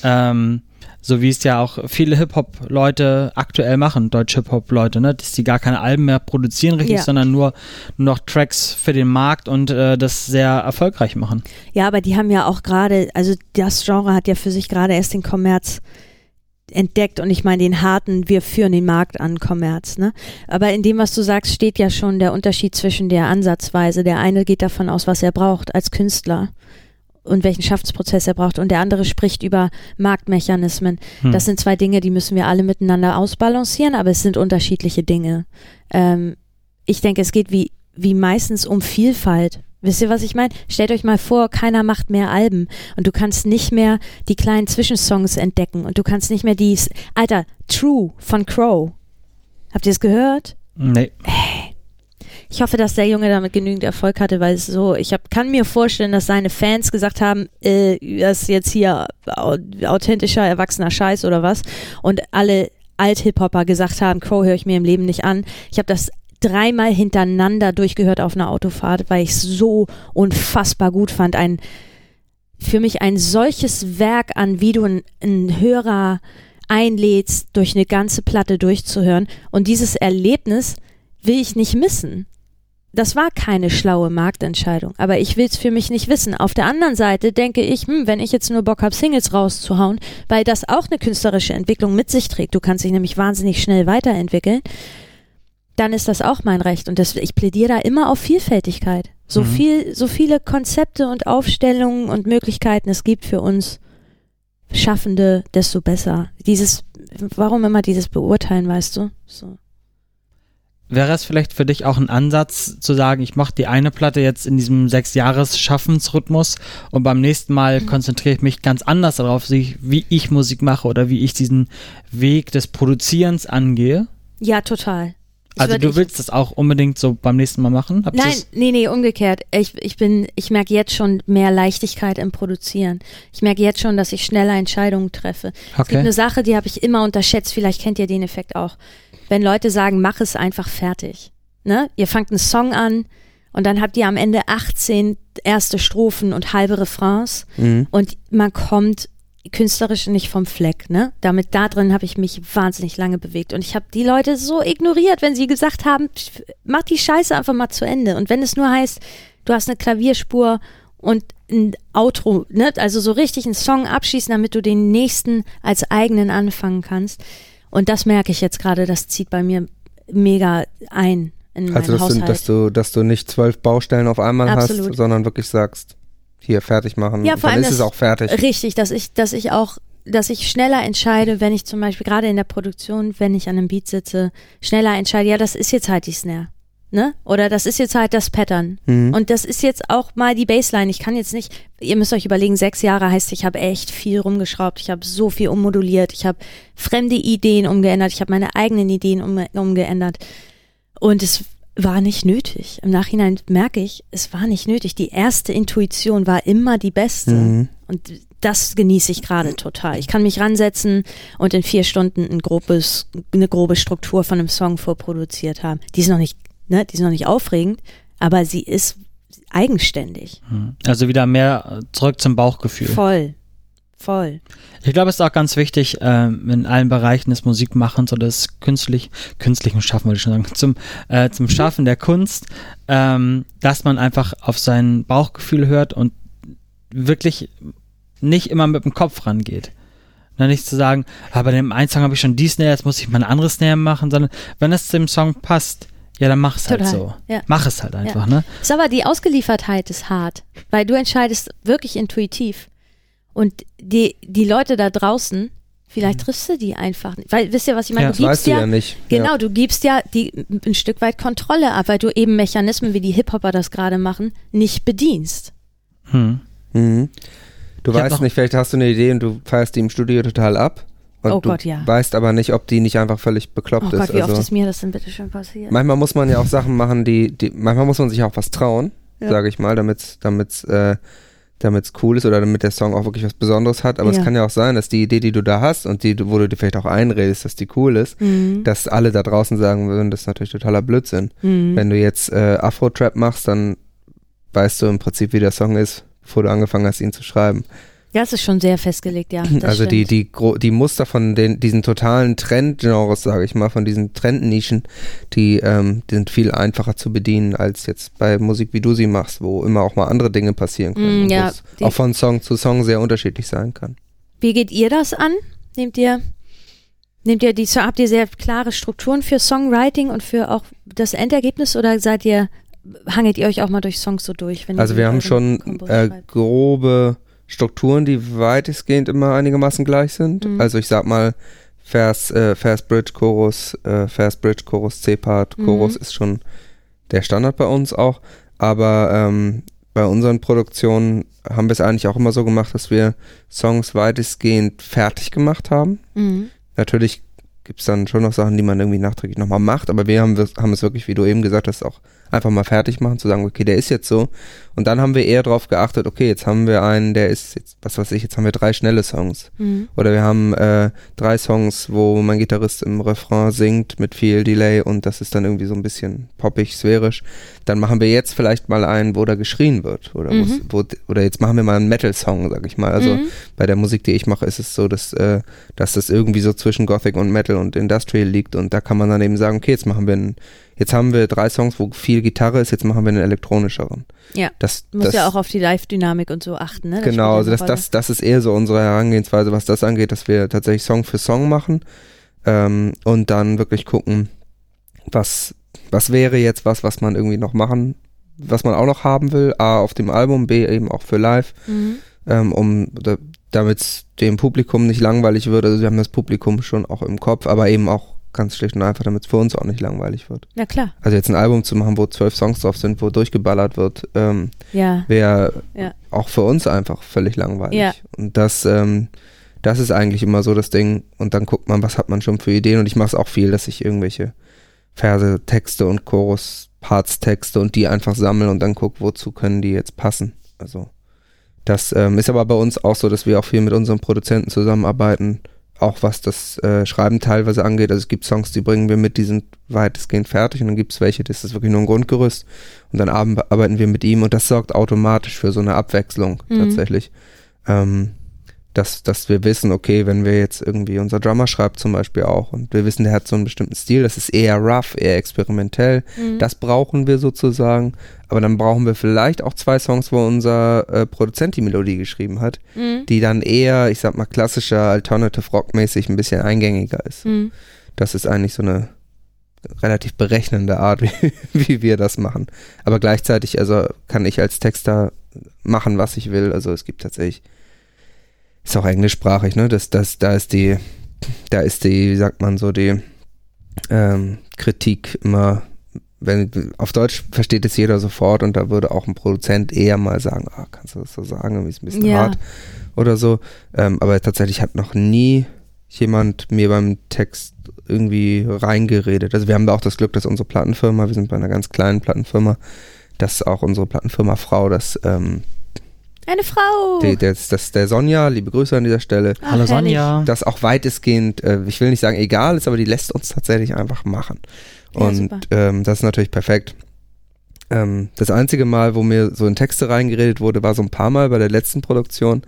So wie es ja auch viele Hip-Hop-Leute aktuell machen, deutsche Hip-Hop-Leute, ne? Dass die gar keine Alben mehr produzieren richtig, sondern nur noch Tracks für den Markt und das sehr erfolgreich machen. Ja, aber die haben ja auch gerade, also das Genre hat ja für sich gerade erst den Kommerz entdeckt und ich meine den harten, wir führen den Markt an Kommerz, ne? Aber in dem, was du sagst, steht ja schon der Unterschied zwischen der Ansatzweise. Der eine geht davon aus, was er braucht als Künstler und welchen Schaffensprozess er braucht und der andere spricht über Marktmechanismen. Das sind 2 Dinge, die müssen wir alle miteinander ausbalancieren, aber es sind unterschiedliche Dinge. Ich denke, es geht wie meistens um Vielfalt. Wisst ihr, was ich meine? Stellt euch mal vor, keiner macht mehr Alben und du kannst nicht mehr die kleinen Zwischensongs entdecken und du kannst nicht mehr Alter, True von Crow. Habt ihr es gehört? Nee. Ich hoffe, dass der Junge damit genügend Erfolg hatte, weil es so, kann mir vorstellen, dass seine Fans gesagt haben, das ist jetzt hier authentischer, erwachsener Scheiß oder was. Und alle Alt-Hip-Hopper gesagt haben, Crow höre ich mir im Leben nicht an. Ich habe das 3-mal hintereinander durchgehört auf einer Autofahrt, weil ich es so unfassbar gut fand. Für mich ein solches Werk an, wie du einen Hörer einlädst, durch eine ganze Platte durchzuhören. Und dieses Erlebnis will ich nicht missen. Das war keine schlaue Marktentscheidung, aber ich will es für mich nicht wissen. Auf der anderen Seite denke ich, wenn ich jetzt nur Bock habe, Singles rauszuhauen, weil das auch eine künstlerische Entwicklung mit sich trägt, du kannst dich nämlich wahnsinnig schnell weiterentwickeln, dann ist das auch mein Recht und ich plädiere da immer auf Vielfältigkeit. So viele Konzepte und Aufstellungen und Möglichkeiten es gibt für uns Schaffende, desto besser. Warum immer dieses Beurteilen, weißt du? So. Wäre es vielleicht für dich auch ein Ansatz zu sagen, ich mache die eine Platte jetzt in diesem 6-Jahres-Schaffensrhythmus und beim nächsten Mal konzentriere ich mich ganz anders darauf, wie ich Musik mache oder wie ich diesen Weg des Produzierens angehe? Ja, total. Also du willst das auch unbedingt so beim nächsten Mal machen? Nee, umgekehrt. Ich merke jetzt schon mehr Leichtigkeit im Produzieren. Ich merke jetzt schon, dass ich schneller Entscheidungen treffe. Okay. Es gibt eine Sache, die habe ich immer unterschätzt, vielleicht kennt ihr den Effekt auch. Wenn Leute sagen, mach es einfach fertig. Ne? Ihr fangt einen Song an und dann habt ihr am Ende 18 erste Strophen und halbe Refrains und man kommt künstlerisch nicht vom Fleck, ne? Da drin habe ich mich wahnsinnig lange bewegt und ich habe die Leute so ignoriert, wenn sie gesagt haben, mach die Scheiße einfach mal zu Ende und wenn es nur heißt, du hast eine Klavierspur und ein Outro, ne? Also so richtig einen Song abschließen, damit du den nächsten als eigenen anfangen kannst und das merke ich jetzt gerade, das zieht bei mir mega ein in meinen Haushalt. Also dass du nicht 12 Baustellen auf einmal hast, sondern wirklich sagst, hier fertig machen, ja, vor allem dann ist es auch fertig. Richtig, dass ich schneller entscheide, wenn ich zum Beispiel gerade in der Produktion, wenn ich an einem Beat sitze, schneller entscheide, ja, das ist jetzt halt die Snare, ne? Oder das ist jetzt halt das Pattern. Und das ist jetzt auch mal die Bassline. Ich kann jetzt nicht, ihr müsst euch überlegen, 6 Jahre heißt, ich habe echt viel rumgeschraubt, ich habe so viel ummoduliert, ich habe fremde Ideen umgeändert, ich habe meine eigenen Ideen umgeändert. Und es war nicht nötig. Im Nachhinein merke ich, es war nicht nötig. Die erste Intuition war immer die beste. Und das genieße ich gerade total. Ich kann mich ransetzen und in 4 Stunden eine grobe Struktur von einem Song vorproduziert haben. Die ist noch nicht aufregend, aber sie ist eigenständig. Also wieder mehr zurück zum Bauchgefühl. Voll. Ich glaube, es ist auch ganz wichtig, in allen Bereichen des Musikmachens oder des künstlichen Schaffen, würde ich schon sagen, zum Schaffen der Kunst, dass man einfach auf sein Bauchgefühl hört und wirklich nicht immer mit dem Kopf rangeht. Nicht zu sagen, bei dem einen Song habe ich schon die Snare, jetzt muss ich mal eine andere Snare machen, sondern wenn es dem Song passt, ja, dann mach es halt so. Ja. Mach es halt einfach, ne? Ist aber die Ausgeliefertheit ist hart, weil du entscheidest wirklich intuitiv. Und die Leute da draußen, vielleicht triffst du die einfach nicht. Weil, wisst ihr, was ich meine? Ja, das weißt du ja nicht. Genau, du gibst ja ein Stück weit Kontrolle ab, weil du eben Mechanismen, wie die Hip-Hopper das gerade machen, nicht bedienst. Du weißt nicht, vielleicht hast du eine Idee und du feierst die im Studio total ab. Und du weißt aber nicht, ob die nicht einfach völlig bekloppt ist. Oh Gott, wie oft ist mir das denn bitte schon passiert? Manchmal muss man ja auch Sachen machen, manchmal muss man sich auch was trauen, sage ich mal, damit's cool ist oder damit der Song auch wirklich was Besonderes hat. Aber es kann ja auch sein, dass die Idee, die du da hast und wo du dir vielleicht auch einredest, dass die cool ist, dass alle da draußen sagen würden, das ist natürlich totaler Blödsinn. Wenn du jetzt Afro-Trap machst, dann weißt du im Prinzip, wie der Song ist, bevor du angefangen hast, ihn zu schreiben. Ja, es ist schon sehr festgelegt, ja. Also die Muster von diesen totalen Trendgenres, sage ich mal, von diesen Trendnischen, die sind viel einfacher zu bedienen als jetzt bei Musik, wie du sie machst, wo immer auch mal andere Dinge passieren können. Wo es auch von Song zu Song sehr unterschiedlich sein kann. Wie geht ihr das an? Habt ihr sehr klare Strukturen für Songwriting und für auch das Endergebnis oder hangelt ihr euch auch mal durch Songs so durch? Also wir haben schon grobe Strukturen, die weitestgehend immer einigermaßen gleich sind. Also ich sag mal, Vers, Bridge, Chorus, C-Part, Chorus ist schon der Standard bei uns auch. Aber bei unseren Produktionen haben wir es eigentlich auch immer so gemacht, dass wir Songs weitestgehend fertig gemacht haben. Natürlich gibt es dann schon noch Sachen, die man irgendwie nachträglich nochmal macht, aber wir haben es wirklich, wie du eben gesagt hast, auch einfach mal fertig machen, zu sagen, okay, der ist jetzt so. Und dann haben wir eher darauf geachtet, okay, jetzt haben wir einen, der ist jetzt, was weiß ich, jetzt haben wir 3 schnelle Songs. Oder wir haben 3 Songs, wo mein Gitarrist im Refrain singt mit viel Delay und das ist dann irgendwie so ein bisschen poppig, sphärisch. Dann machen wir jetzt vielleicht mal einen, wo da geschrien wird. Oder jetzt machen wir mal einen Metal-Song, sag ich mal. Also bei der Musik, die ich mache, ist es so, dass das irgendwie so zwischen Gothic und Metal und Industrial liegt und da kann man dann eben sagen, okay, jetzt haben wir 3 Songs, wo viel Gitarre ist, jetzt machen wir einen elektronischeren. Ja, du musst ja auch auf die Live-Dynamik und so achten, ne? Genau, also das ist eher so unsere Herangehensweise, was das angeht, dass wir tatsächlich Song für Song machen und dann wirklich gucken, was wäre jetzt was man irgendwie noch machen, was man auch noch haben will, A, auf dem Album, B, eben auch für live, damit es dem Publikum nicht langweilig wird. Also wir haben das Publikum schon auch im Kopf, aber eben auch ganz schlicht und einfach, damit es für uns auch nicht langweilig wird. Ja, klar. Also jetzt ein Album zu machen, wo 12 Songs drauf sind, wo durchgeballert wird, wäre auch für uns einfach völlig langweilig. Ja. Und das ist eigentlich immer so das Ding. Und dann guckt man, was hat man schon für Ideen. Und ich mache es auch viel, dass ich irgendwelche Verse, Texte und Chorus-Parts texte und die einfach sammle und dann gucke, wozu können die jetzt passen. Also das ist aber bei uns auch so, dass wir auch viel mit unseren Produzenten zusammenarbeiten, auch was das Schreiben teilweise angeht. Also es gibt Songs, die bringen wir mit, die sind weitestgehend fertig und dann gibt es welche, das ist wirklich nur ein Grundgerüst und dann arbeiten wir mit ihm und das sorgt automatisch für so eine Abwechslung tatsächlich. Dass wir wissen, okay, wenn wir jetzt irgendwie, unser Drummer schreibt zum Beispiel auch und wir wissen, der hat so einen bestimmten Stil, das ist eher rough, eher experimentell, das brauchen wir sozusagen, aber dann brauchen wir vielleicht auch 2 Songs, wo unser Produzent die Melodie geschrieben hat, die dann eher, ich sag mal, klassischer, Alternative Rock-mäßig ein bisschen eingängiger ist. Das ist eigentlich so eine relativ berechnende Art, wie wir das machen. Aber gleichzeitig, also kann ich als Texter machen, was ich will, also es gibt tatsächlich ist auch englischsprachig, ne? Da ist die, wie sagt man so, die Kritik immer, auf Deutsch versteht es jeder sofort und da würde auch ein Produzent eher mal sagen, kannst du das so sagen, irgendwie ist ein bisschen hart oder so. Aber tatsächlich hat noch nie jemand mir beim Text irgendwie reingeredet. Also wir haben da auch das Glück, dass unsere Plattenfirma, wir sind bei einer ganz kleinen Plattenfirma, dass auch unsere Plattenfirma Frau das eine Frau! Der Sonja, liebe Grüße an dieser Stelle. Hallo Sonja. Das auch weitestgehend, ich will nicht sagen egal ist, aber die lässt uns tatsächlich einfach machen. Und das ist natürlich perfekt. Das einzige Mal, wo mir so in Texte reingeredet wurde, war so ein paar Mal bei der letzten Produktion,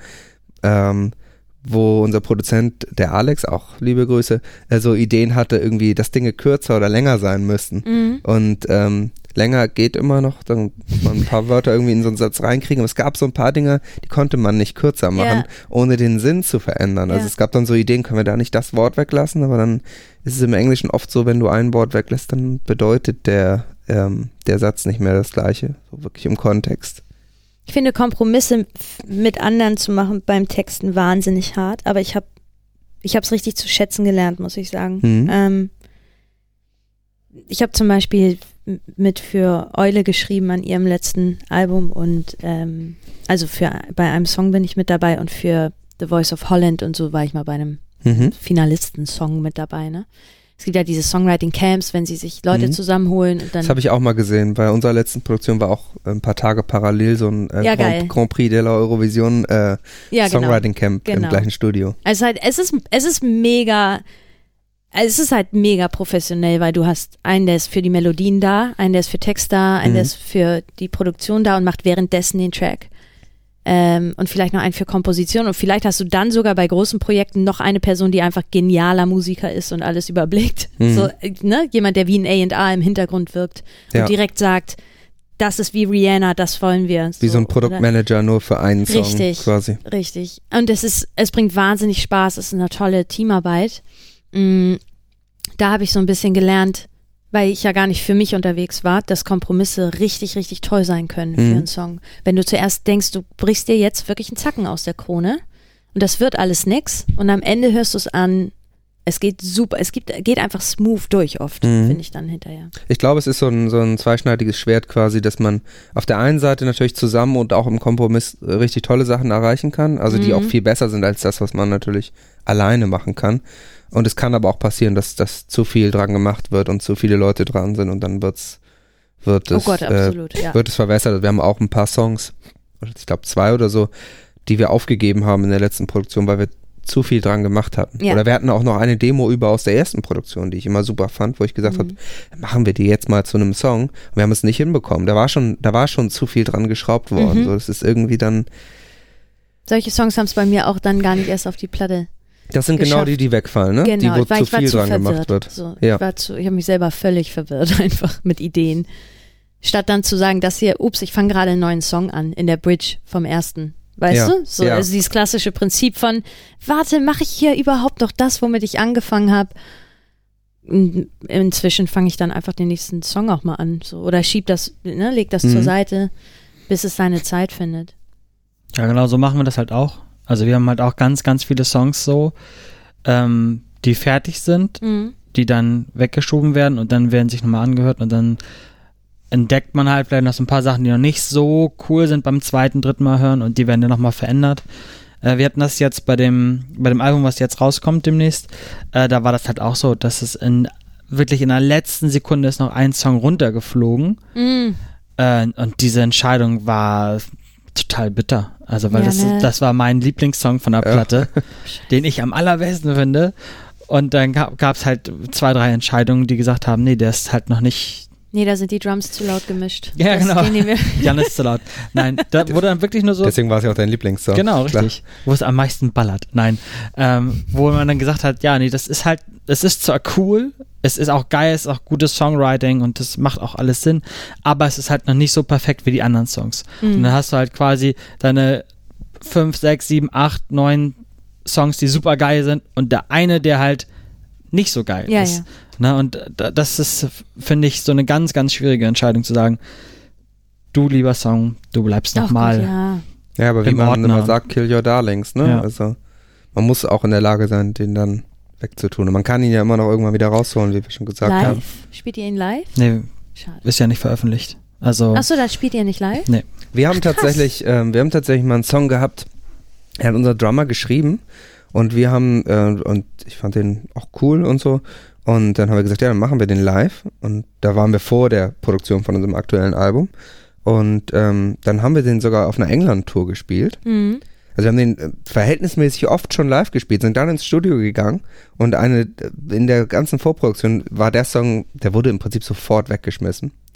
wo unser Produzent, der Alex, auch liebe Grüße, so Ideen hatte, irgendwie, dass Dinge kürzer oder länger sein müssten. Und länger geht immer noch, dann muss man ein paar Wörter irgendwie in so einen Satz reinkriegen. Aber es gab so ein paar Dinge, die konnte man nicht kürzer machen, ohne den Sinn zu verändern. Also es gab dann so Ideen, können wir da nicht das Wort weglassen, aber dann ist es im Englischen oft so, wenn du ein Wort weglässt, dann bedeutet der Satz nicht mehr das Gleiche, so wirklich im Kontext. Ich finde Kompromisse mit anderen zu machen beim Texten wahnsinnig hart, aber ich habe es richtig zu schätzen gelernt, muss ich sagen. Ich habe zum Beispiel mit für Eule geschrieben an ihrem letzten Album und also bei einem Song bin ich mit dabei und für The Voice of Holland und so war ich mal bei einem Finalisten-Song mit dabei, ne? Es gibt ja diese Songwriting-Camps, wenn sie sich Leute zusammenholen. Und dann das habe ich auch mal gesehen. Bei unserer letzten Produktion war auch ein paar Tage parallel so ein Grand Prix de la Eurovision Songwriting-Camp im gleichen Studio. Also es ist mega, es ist halt mega professionell, weil du hast einen, der ist für die Melodien da, einen, der ist für Text da, einen, der ist für die Produktion da und macht währenddessen den Track. Und vielleicht noch einen für Komposition und vielleicht hast du dann sogar bei großen Projekten noch eine Person, die einfach genialer Musiker ist und alles überblickt. So, ne? Jemand, der wie ein A&R im Hintergrund wirkt und direkt sagt, das ist wie Rihanna, das wollen wir. Wie so ein Produktmanager nur für einen Song quasi. Richtig. Und es bringt wahnsinnig Spaß, es ist eine tolle Teamarbeit. Da habe ich so ein bisschen gelernt, weil ich ja gar nicht für mich unterwegs war, dass Kompromisse richtig, richtig toll sein können für einen Song. Wenn du zuerst denkst, du brichst dir jetzt wirklich einen Zacken aus der Krone und das wird alles nix und am Ende hörst du es an, es geht super, geht einfach smooth durch oft, finde ich dann hinterher. Ich glaube, es ist so ein zweischneidiges Schwert quasi, dass man auf der einen Seite natürlich zusammen und auch im Kompromiss richtig tolle Sachen erreichen kann, also die auch viel besser sind als das, was man natürlich alleine machen kann. Und es kann aber auch passieren, dass zu viel dran gemacht wird und zu viele Leute dran sind und dann wird es verwässert. Wir haben auch ein paar Songs, ich glaube 2 oder so, die wir aufgegeben haben in der letzten Produktion, weil wir zu viel dran gemacht hatten. Ja. Oder wir hatten auch noch eine Demo aus der ersten Produktion, die ich immer super fand, wo ich gesagt habe, machen wir die jetzt mal zu einem Song. Und wir haben es nicht hinbekommen. Da war schon zu viel dran geschraubt worden. So, das ist irgendwie dann. Solche Songs haben es bei mir auch dann gar nicht erst auf die Platte. Das sind genau die wegfallen, ne? Genau, die, wo zu viel dran gemacht wird. So, ich habe mich selber völlig verwirrt einfach mit Ideen. Statt dann zu sagen, das hier, ich fange gerade einen neuen Song an in der Bridge vom ersten. Weißt du? So, also dieses klassische Prinzip von, warte, mache ich hier überhaupt noch das, womit ich angefangen habe? Inzwischen fange ich dann einfach den nächsten Song auch mal an. So, oder leg das zur Seite, bis es seine Zeit findet. Ja, genau, so machen wir das halt auch. Also wir haben halt auch ganz, ganz viele Songs so, die fertig sind, die dann weggeschoben werden und dann werden sich nochmal angehört und dann entdeckt man halt vielleicht noch so ein paar Sachen, die noch nicht so cool sind beim zweiten, dritten Mal hören und die werden dann nochmal verändert. Wir hatten das jetzt bei dem Album, was jetzt rauskommt demnächst, da war das halt auch so, dass es wirklich in der letzten Sekunde ist noch ein Song runtergeflogen und diese Entscheidung war total bitter. Also, weil das war mein Lieblingssong von der Platte, den ich am allerbesten finde. Und dann gab es halt 2, 3 Entscheidungen, die gesagt haben, nee, der ist halt noch nicht. Nee, da sind die Drums zu laut gemischt. Ja, genau. Jan ist zu laut. Nein, da wurde dann wirklich nur so. Deswegen war es ja auch dein Lieblingssong. Genau, richtig. Klar. Wo es am meisten ballert. Nein. Wo man dann gesagt hat, ja, nee, das ist halt, es ist zwar cool, es ist auch geil, es ist auch gutes Songwriting und das macht auch alles Sinn, aber es ist halt noch nicht so perfekt wie die anderen Songs. Und dann hast du halt quasi deine 5, 6, 7, 8, 9 Songs, die super geil sind und der eine, der halt nicht so geil ist. Ja. Na, und das ist, finde ich, so eine ganz, ganz schwierige Entscheidung zu sagen, du lieber Song, du bleibst nochmal. Ja, aber wie man immer sagt, kill your darlings, ne? Ja. Also man muss auch in der Lage sein, den dann wegzutun. Und man kann ihn ja immer noch irgendwann wieder rausholen, wie wir schon gesagt haben. Spielt ihr ihn live? Nee, schade. Ist ja nicht veröffentlicht. Also, achso, das spielt ihr nicht live? Nee. Wir haben tatsächlich mal einen Song gehabt, er hat unser Drummer geschrieben und wir haben, und ich fand den auch cool und so, und dann haben wir gesagt, ja, dann machen wir den live und da waren wir vor der Produktion von unserem aktuellen Album und dann haben wir den sogar auf einer England-Tour gespielt. Also wir haben den verhältnismäßig oft schon live gespielt, sind dann ins Studio gegangen und in der ganzen Vorproduktion war der Song, der wurde im Prinzip sofort weggeschmissen.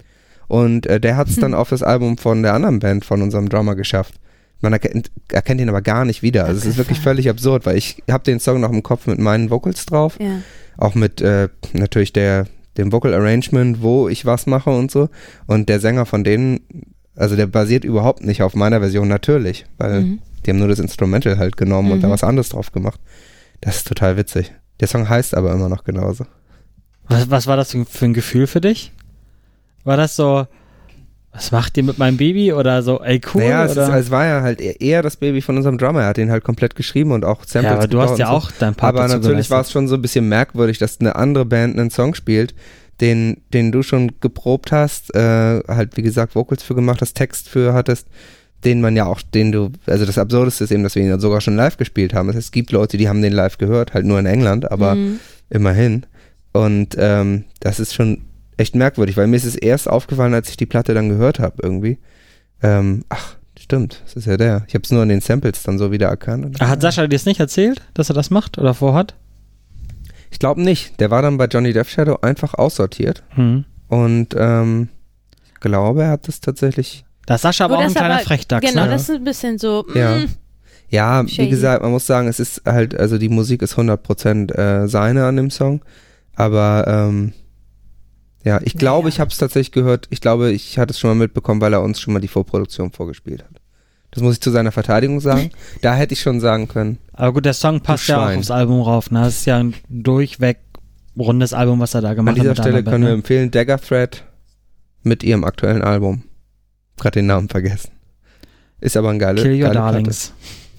Und der hat es dann auf das Album von der anderen Band, von unserem Drummer geschafft. Man erkennt ihn aber gar nicht wieder. Also es ist wirklich völlig absurd, weil ich habe den Song noch im Kopf mit meinen Vocals drauf. Ja. Auch mit natürlich dem Vocal Arrangement, wo ich was mache und so. Und der Sänger von denen, also der basiert überhaupt nicht auf meiner Version, natürlich. Weil die haben nur das Instrumental halt genommen und da was anderes drauf gemacht. Das ist total witzig. Der Song heißt aber immer noch genauso. Was war das für ein Gefühl für dich? War das so, was macht ihr mit meinem Baby oder so, ey cool? Naja, oder? Es war ja halt eher das Baby von unserem Drummer, er hat den halt komplett geschrieben und auch Samples. Ja, aber du hast ja auch dein Part Aber natürlich war es schon so ein bisschen merkwürdig, dass eine andere Band einen Song spielt, den du schon geprobt hast, halt wie gesagt Vocals für gemacht hast, Text für hattest, den man ja auch, also das Absurdeste ist eben, dass wir ihn sogar schon live gespielt haben. Es gibt Leute, die haben den live gehört, halt nur in England, aber immerhin. Und das ist schon echt merkwürdig, weil mir ist es erst aufgefallen, als ich die Platte dann gehört habe irgendwie. Ach, stimmt, das ist ja der. Ich habe es nur an den Samples dann so wieder erkannt. Hat Sascha dir das nicht erzählt, dass er das macht oder vorhat? Ich glaube nicht. Der war dann bei Johnny Death Shadow einfach aussortiert. Und ich glaube, er hat das tatsächlich... Da ist Sascha aber auch ein kleiner Frechdachs. Genau, ne? das ist ein bisschen so... Ja, wie gesagt, man muss sagen, es ist halt, also die Musik ist 100% seine an dem Song. Aber ja, ich glaube, ich habe es tatsächlich gehört. Ich glaube, ich hatte es schon mal mitbekommen, weil er uns schon mal die Vorproduktion vorgespielt hat. Das muss ich zu seiner Verteidigung sagen. Da hätte ich schon sagen können. Aber gut, der Song passt ja auch aufs Album rauf. Ne? Das ist ja ein durchweg rundes Album, was er da gemacht hat. An dieser Stelle können wir empfehlen, Dagger Thread mit ihrem aktuellen Album. Gerade den Namen vergessen. Ist aber ein geiles Kill Your Darlings.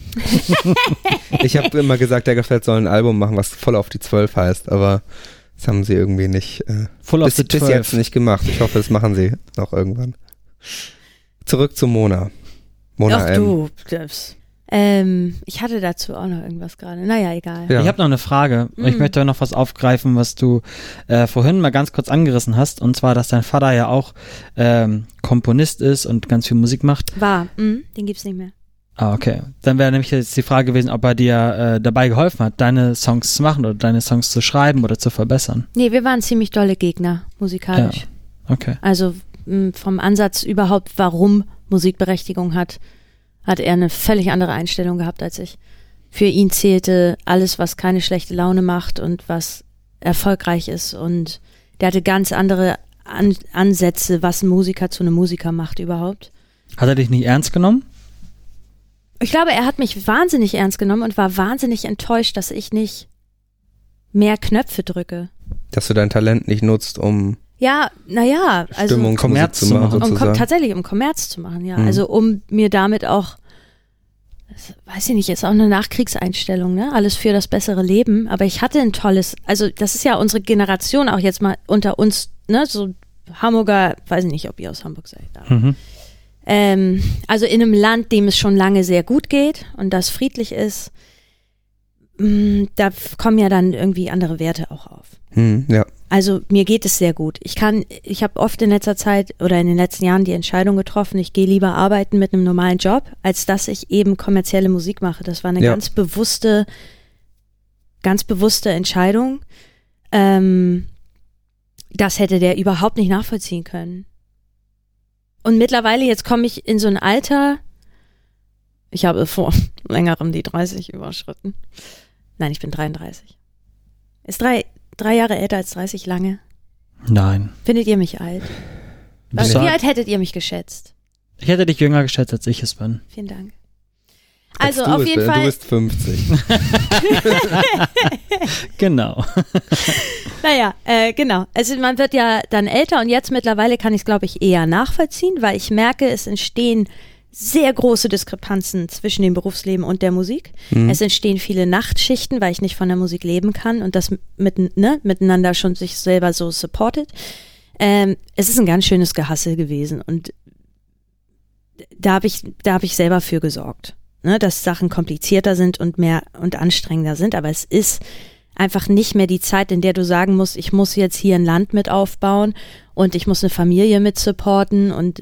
Ich habe immer gesagt, Dagger Thread soll ein Album machen, was voll auf die 12 heißt, aber das haben sie irgendwie nicht bis jetzt nicht gemacht. Ich hoffe, das machen sie noch irgendwann. Zurück zu Mona. Mona Ach du, ich hatte dazu auch noch irgendwas gerade. Naja, egal. Ja. Ich habe noch eine Frage. Ich möchte noch was aufgreifen, was du vorhin mal ganz kurz angerissen hast. Und zwar, dass dein Vater ja auch Komponist ist und ganz viel Musik macht. Den gibt's nicht mehr. Ah, okay. Dann wäre nämlich jetzt die Frage gewesen, ob er dir dabei geholfen hat, deine Songs zu machen oder deine Songs zu schreiben oder zu verbessern. Nee, wir waren ziemlich dolle Gegner, musikalisch. Ja. Okay. Also vom Ansatz überhaupt, warum Musikberechtigung hat er eine völlig andere Einstellung gehabt als ich. Für ihn zählte alles, was keine schlechte Laune macht und was erfolgreich ist. Und der hatte ganz andere Ansätze, was ein Musiker zu einem Musiker macht überhaupt. Hat er dich nicht ernst genommen? Ich glaube, er hat mich wahnsinnig ernst genommen und war wahnsinnig enttäuscht, dass ich nicht mehr Knöpfe drücke. Dass du dein Talent nicht nutzt, um also Kommerz zu machen. Tatsächlich, um Kommerz zu machen, ja. Also um mir damit auch, weiß ich nicht, ist auch eine Nachkriegseinstellung, ne? Alles für das bessere Leben. Aber ich hatte ein tolles, also das ist ja unsere Generation auch jetzt mal unter uns, ne? So Hamburger, weiß ich nicht, ob ihr aus Hamburg seid. Also in einem Land, dem es schon lange sehr gut geht und das friedlich ist, da kommen ja dann irgendwie andere Werte auch auf. Ja. Also mir geht es sehr gut. Ich habe oft in letzter Zeit oder in den letzten Jahren die Entscheidung getroffen, ich gehe lieber arbeiten mit einem normalen Job, als dass ich eben kommerzielle Musik mache. Das war eine ganz bewusste Entscheidung. Das hätte der überhaupt nicht nachvollziehen können. Und mittlerweile, jetzt komme ich in so ein Alter, ich habe vor längerem die 30 überschritten. Nein, ich bin 33. Ist drei Jahre älter als 30 lange? Nein. Findet ihr mich alt? Wie alt hättet ihr mich geschätzt? Ich hätte dich jünger geschätzt, als ich es bin. Vielen Dank. Also auf jeden Fall. Du bist 50. Genau. Naja, genau. Also man wird ja dann älter und jetzt mittlerweile kann ich es, glaube ich, eher nachvollziehen, weil ich merke, es entstehen sehr große Diskrepanzen zwischen dem Berufsleben und der Musik. Es entstehen viele Nachtschichten, weil ich nicht von der Musik leben kann und das miteinander schon sich selber so supportet. Es ist ein ganz schönes Gehassel gewesen und da hab ich selber für gesorgt, ne, dass Sachen komplizierter sind und mehr und anstrengender sind, aber es ist einfach nicht mehr die Zeit, in der du sagen musst, ich muss jetzt hier ein Land mit aufbauen und ich muss eine Familie mit supporten und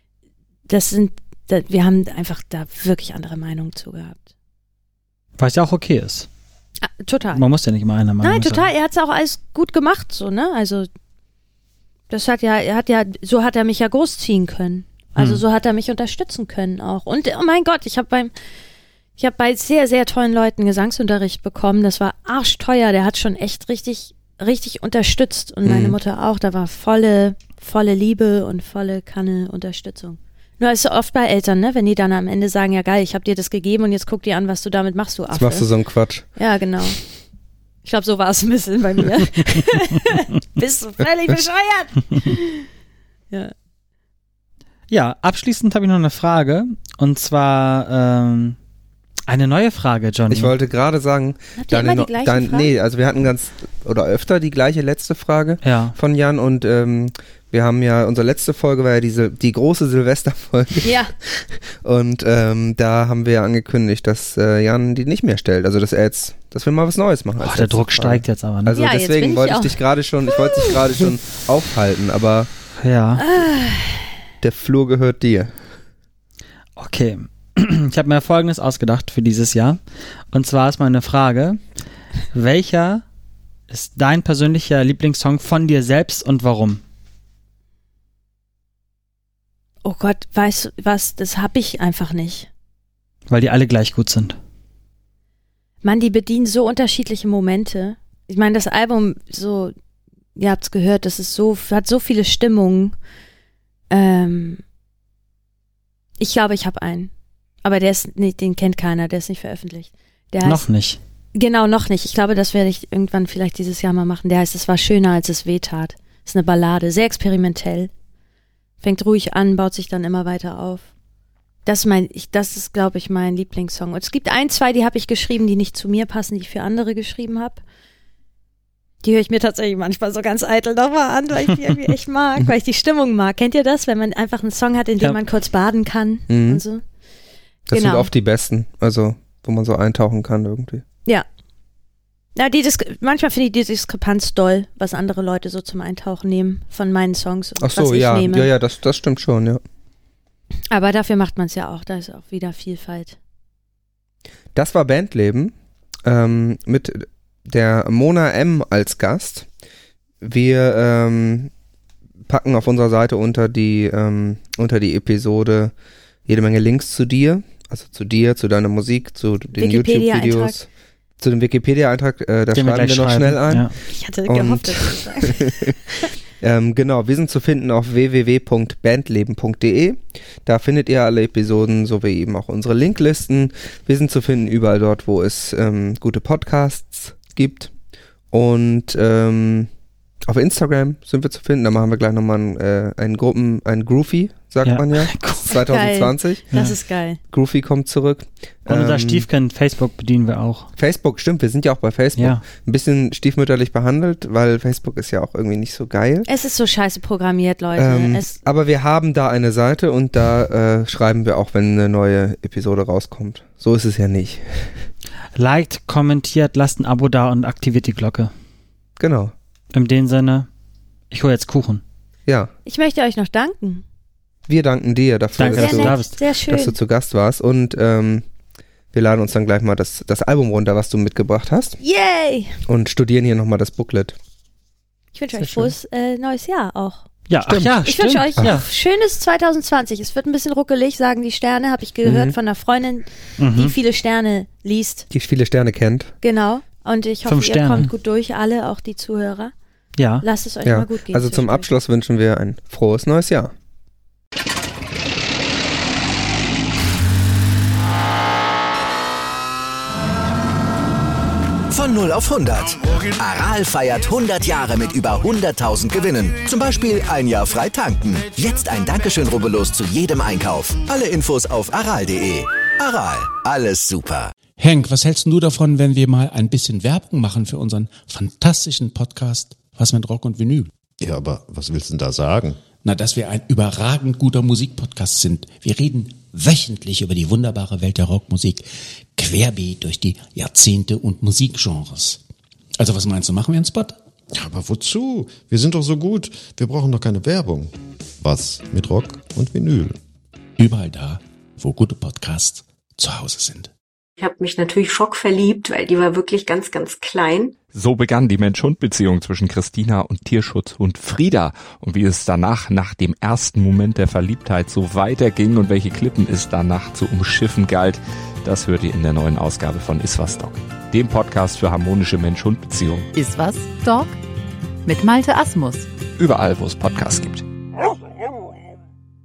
wir haben einfach da wirklich andere Meinungen zu gehabt. Was ja auch okay ist. Total. Man muss ja nicht immer einer Meinung sein. Nein, total. Er hat es auch alles gut gemacht, so, ne? Also so hat er mich ja großziehen können. Also so hat er mich unterstützen können auch. Und oh mein Gott, ich habe bei sehr, sehr tollen Leuten Gesangsunterricht bekommen. Das war arschteuer. Der hat schon echt richtig, richtig unterstützt. Und meine Mutter auch. Da war volle Liebe und volle Kanne Unterstützung. Nur ist so oft bei Eltern, ne? Wenn die dann am Ende sagen, ja geil, ich habe dir das gegeben und jetzt guck dir an, was du damit machst, du Affe. Jetzt machst du so einen Quatsch. Ja, genau. Ich glaube, so war es ein bisschen bei mir. Bist du völlig bescheuert? Ja. Ja, abschließend habe ich noch eine Frage. Und zwar eine neue Frage, Johnny. Ich wollte gerade sagen, habt ihr immer die gleiche Frage? Nee, also wir hatten öfter die gleiche letzte Frage von Jan und wir haben ja, unsere letzte Folge war ja die große Silvesterfolge. Ja. Und da haben wir ja angekündigt, dass Jan die nicht mehr stellt. Also dass wir mal was Neues machen. Der Druck steigt jetzt aber. Ne? Also deswegen wollte ich dich gerade schon aufhalten, aber ja. Der Flur gehört dir. Okay. Ich habe mir Folgendes ausgedacht für dieses Jahr. Und zwar ist meine Frage, welcher ist dein persönlicher Lieblingssong von dir selbst und warum? Oh Gott, weißt du was, das habe ich einfach nicht. Weil die alle gleich gut sind. Mann, die bedienen so unterschiedliche Momente. Ich meine, das Album, so, ihr habt's gehört, das ist hat so viele Stimmungen. Ich glaube, ich habe einen. Aber den kennt keiner, der ist nicht veröffentlicht. Noch nicht. Genau, noch nicht. Ich glaube, das werde ich irgendwann vielleicht dieses Jahr mal machen. Der heißt, es war schöner, als es wehtat. Ist eine Ballade, sehr experimentell. Fängt ruhig an, baut sich dann immer weiter auf. Das ist, glaube ich, mein Lieblingssong. Und es gibt 1, 2, die habe ich geschrieben, die nicht zu mir passen, die ich für andere geschrieben habe. Die höre ich mir tatsächlich manchmal so ganz eitel nochmal an, weil ich die irgendwie echt mag, weil ich die Stimmung mag. Kennt ihr das, wenn man einfach einen Song hat, in dem man kurz baden kann und so? Das sind oft die besten, also wo man so eintauchen kann irgendwie. Ja. Ja, manchmal finde ich die Diskrepanz doll, was andere Leute so zum Eintauchen nehmen von meinen Songs und was ich nehme. Ja, das stimmt schon, ja. Aber dafür macht man es ja auch, da ist auch wieder Vielfalt. Das war Bandleben mit der Mona M. als Gast. Wir packen auf unserer Seite unter die Episode jede Menge Links zu dir, also zu dir, zu deiner Musik, zu den YouTube-Videos, zu dem Wikipedia-Eintrag, da schreiben wir noch schnell ein. Ja. Ich hatte gehofft, dass du das sagst. Genau, wir sind zu finden auf www.bandleben.de. Da findet ihr alle Episoden, sowie eben auch unsere Linklisten. Wir sind zu finden überall dort, wo es gute Podcasts gibt. Und auf Instagram sind wir zu finden. Da machen wir gleich nochmal ein Groovy, sagt man ja. 2020. Geil. Das ist geil. Groovy kommt zurück. Und unser Stiefkind Facebook bedienen wir auch. Facebook, stimmt, wir sind ja auch bei Facebook. Ja. Ein bisschen stiefmütterlich behandelt, weil Facebook ist ja auch irgendwie nicht so geil. Es ist so scheiße programmiert, Leute. Aber wir haben da eine Seite und da schreiben wir auch, wenn eine neue Episode rauskommt. So ist es ja nicht. Liked, kommentiert, lasst ein Abo da und aktiviert die Glocke. Genau. In dem Sinne, ich hole jetzt Kuchen. Ja. Ich möchte euch noch danken. Wir danken dir dafür, dass du da bist. Sehr schön. Dass du zu Gast warst. Und wir laden uns dann gleich mal das Album runter, was du mitgebracht hast. Yay! Und studieren hier nochmal das Booklet. Ich wünsche euch frohes neues Jahr auch. Ja, stimmt. Ich wünsche euch schönes 2020. Es wird ein bisschen ruckelig, sagen die Sterne. Habe ich gehört von einer Freundin, die viele Sterne liest. Die viele Sterne kennt. Genau. Und ich hoffe, ihr kommt gut durch, alle, auch die Zuhörer. Ja. Lasst es euch mal gut gehen. Also zum Abschluss wünschen wir ein frohes neues Jahr. Von 0 auf 100. Aral feiert 100 Jahre mit über 100.000 Gewinnen. Zum Beispiel ein Jahr frei tanken. Jetzt ein Dankeschön, rubbellos zu jedem Einkauf. Alle Infos auf aral.de. Aral, alles super. Henk, was hältst du davon, wenn wir mal ein bisschen Werbung machen für unseren fantastischen Podcast Was mit Rock und Vinyl? Ja, aber was willst du denn da sagen? Na, dass wir ein überragend guter Musikpodcast sind. Wir reden wöchentlich über die wunderbare Welt der Rockmusik, querbeet durch die Jahrzehnte und Musikgenres. Also was meinst du, machen wir einen Spot? Ja, aber wozu? Wir sind doch so gut. Wir brauchen doch keine Werbung. Was mit Rock und Vinyl? Überall da, wo gute Podcasts zu Hause sind. Ich habe mich natürlich schockverliebt, weil die war wirklich ganz, ganz klein. So begann die Mensch-Hund-Beziehung zwischen Christina und Tierschutzhund Frieda. Und wie es danach, nach dem ersten Moment der Verliebtheit, so weiterging und welche Klippen es danach zu umschiffen galt, das hört ihr in der neuen Ausgabe von Iswas Dog, dem Podcast für harmonische Mensch-Hund-Beziehungen. Iswas Dog? Mit Malte Asmus. Überall, wo es Podcasts gibt.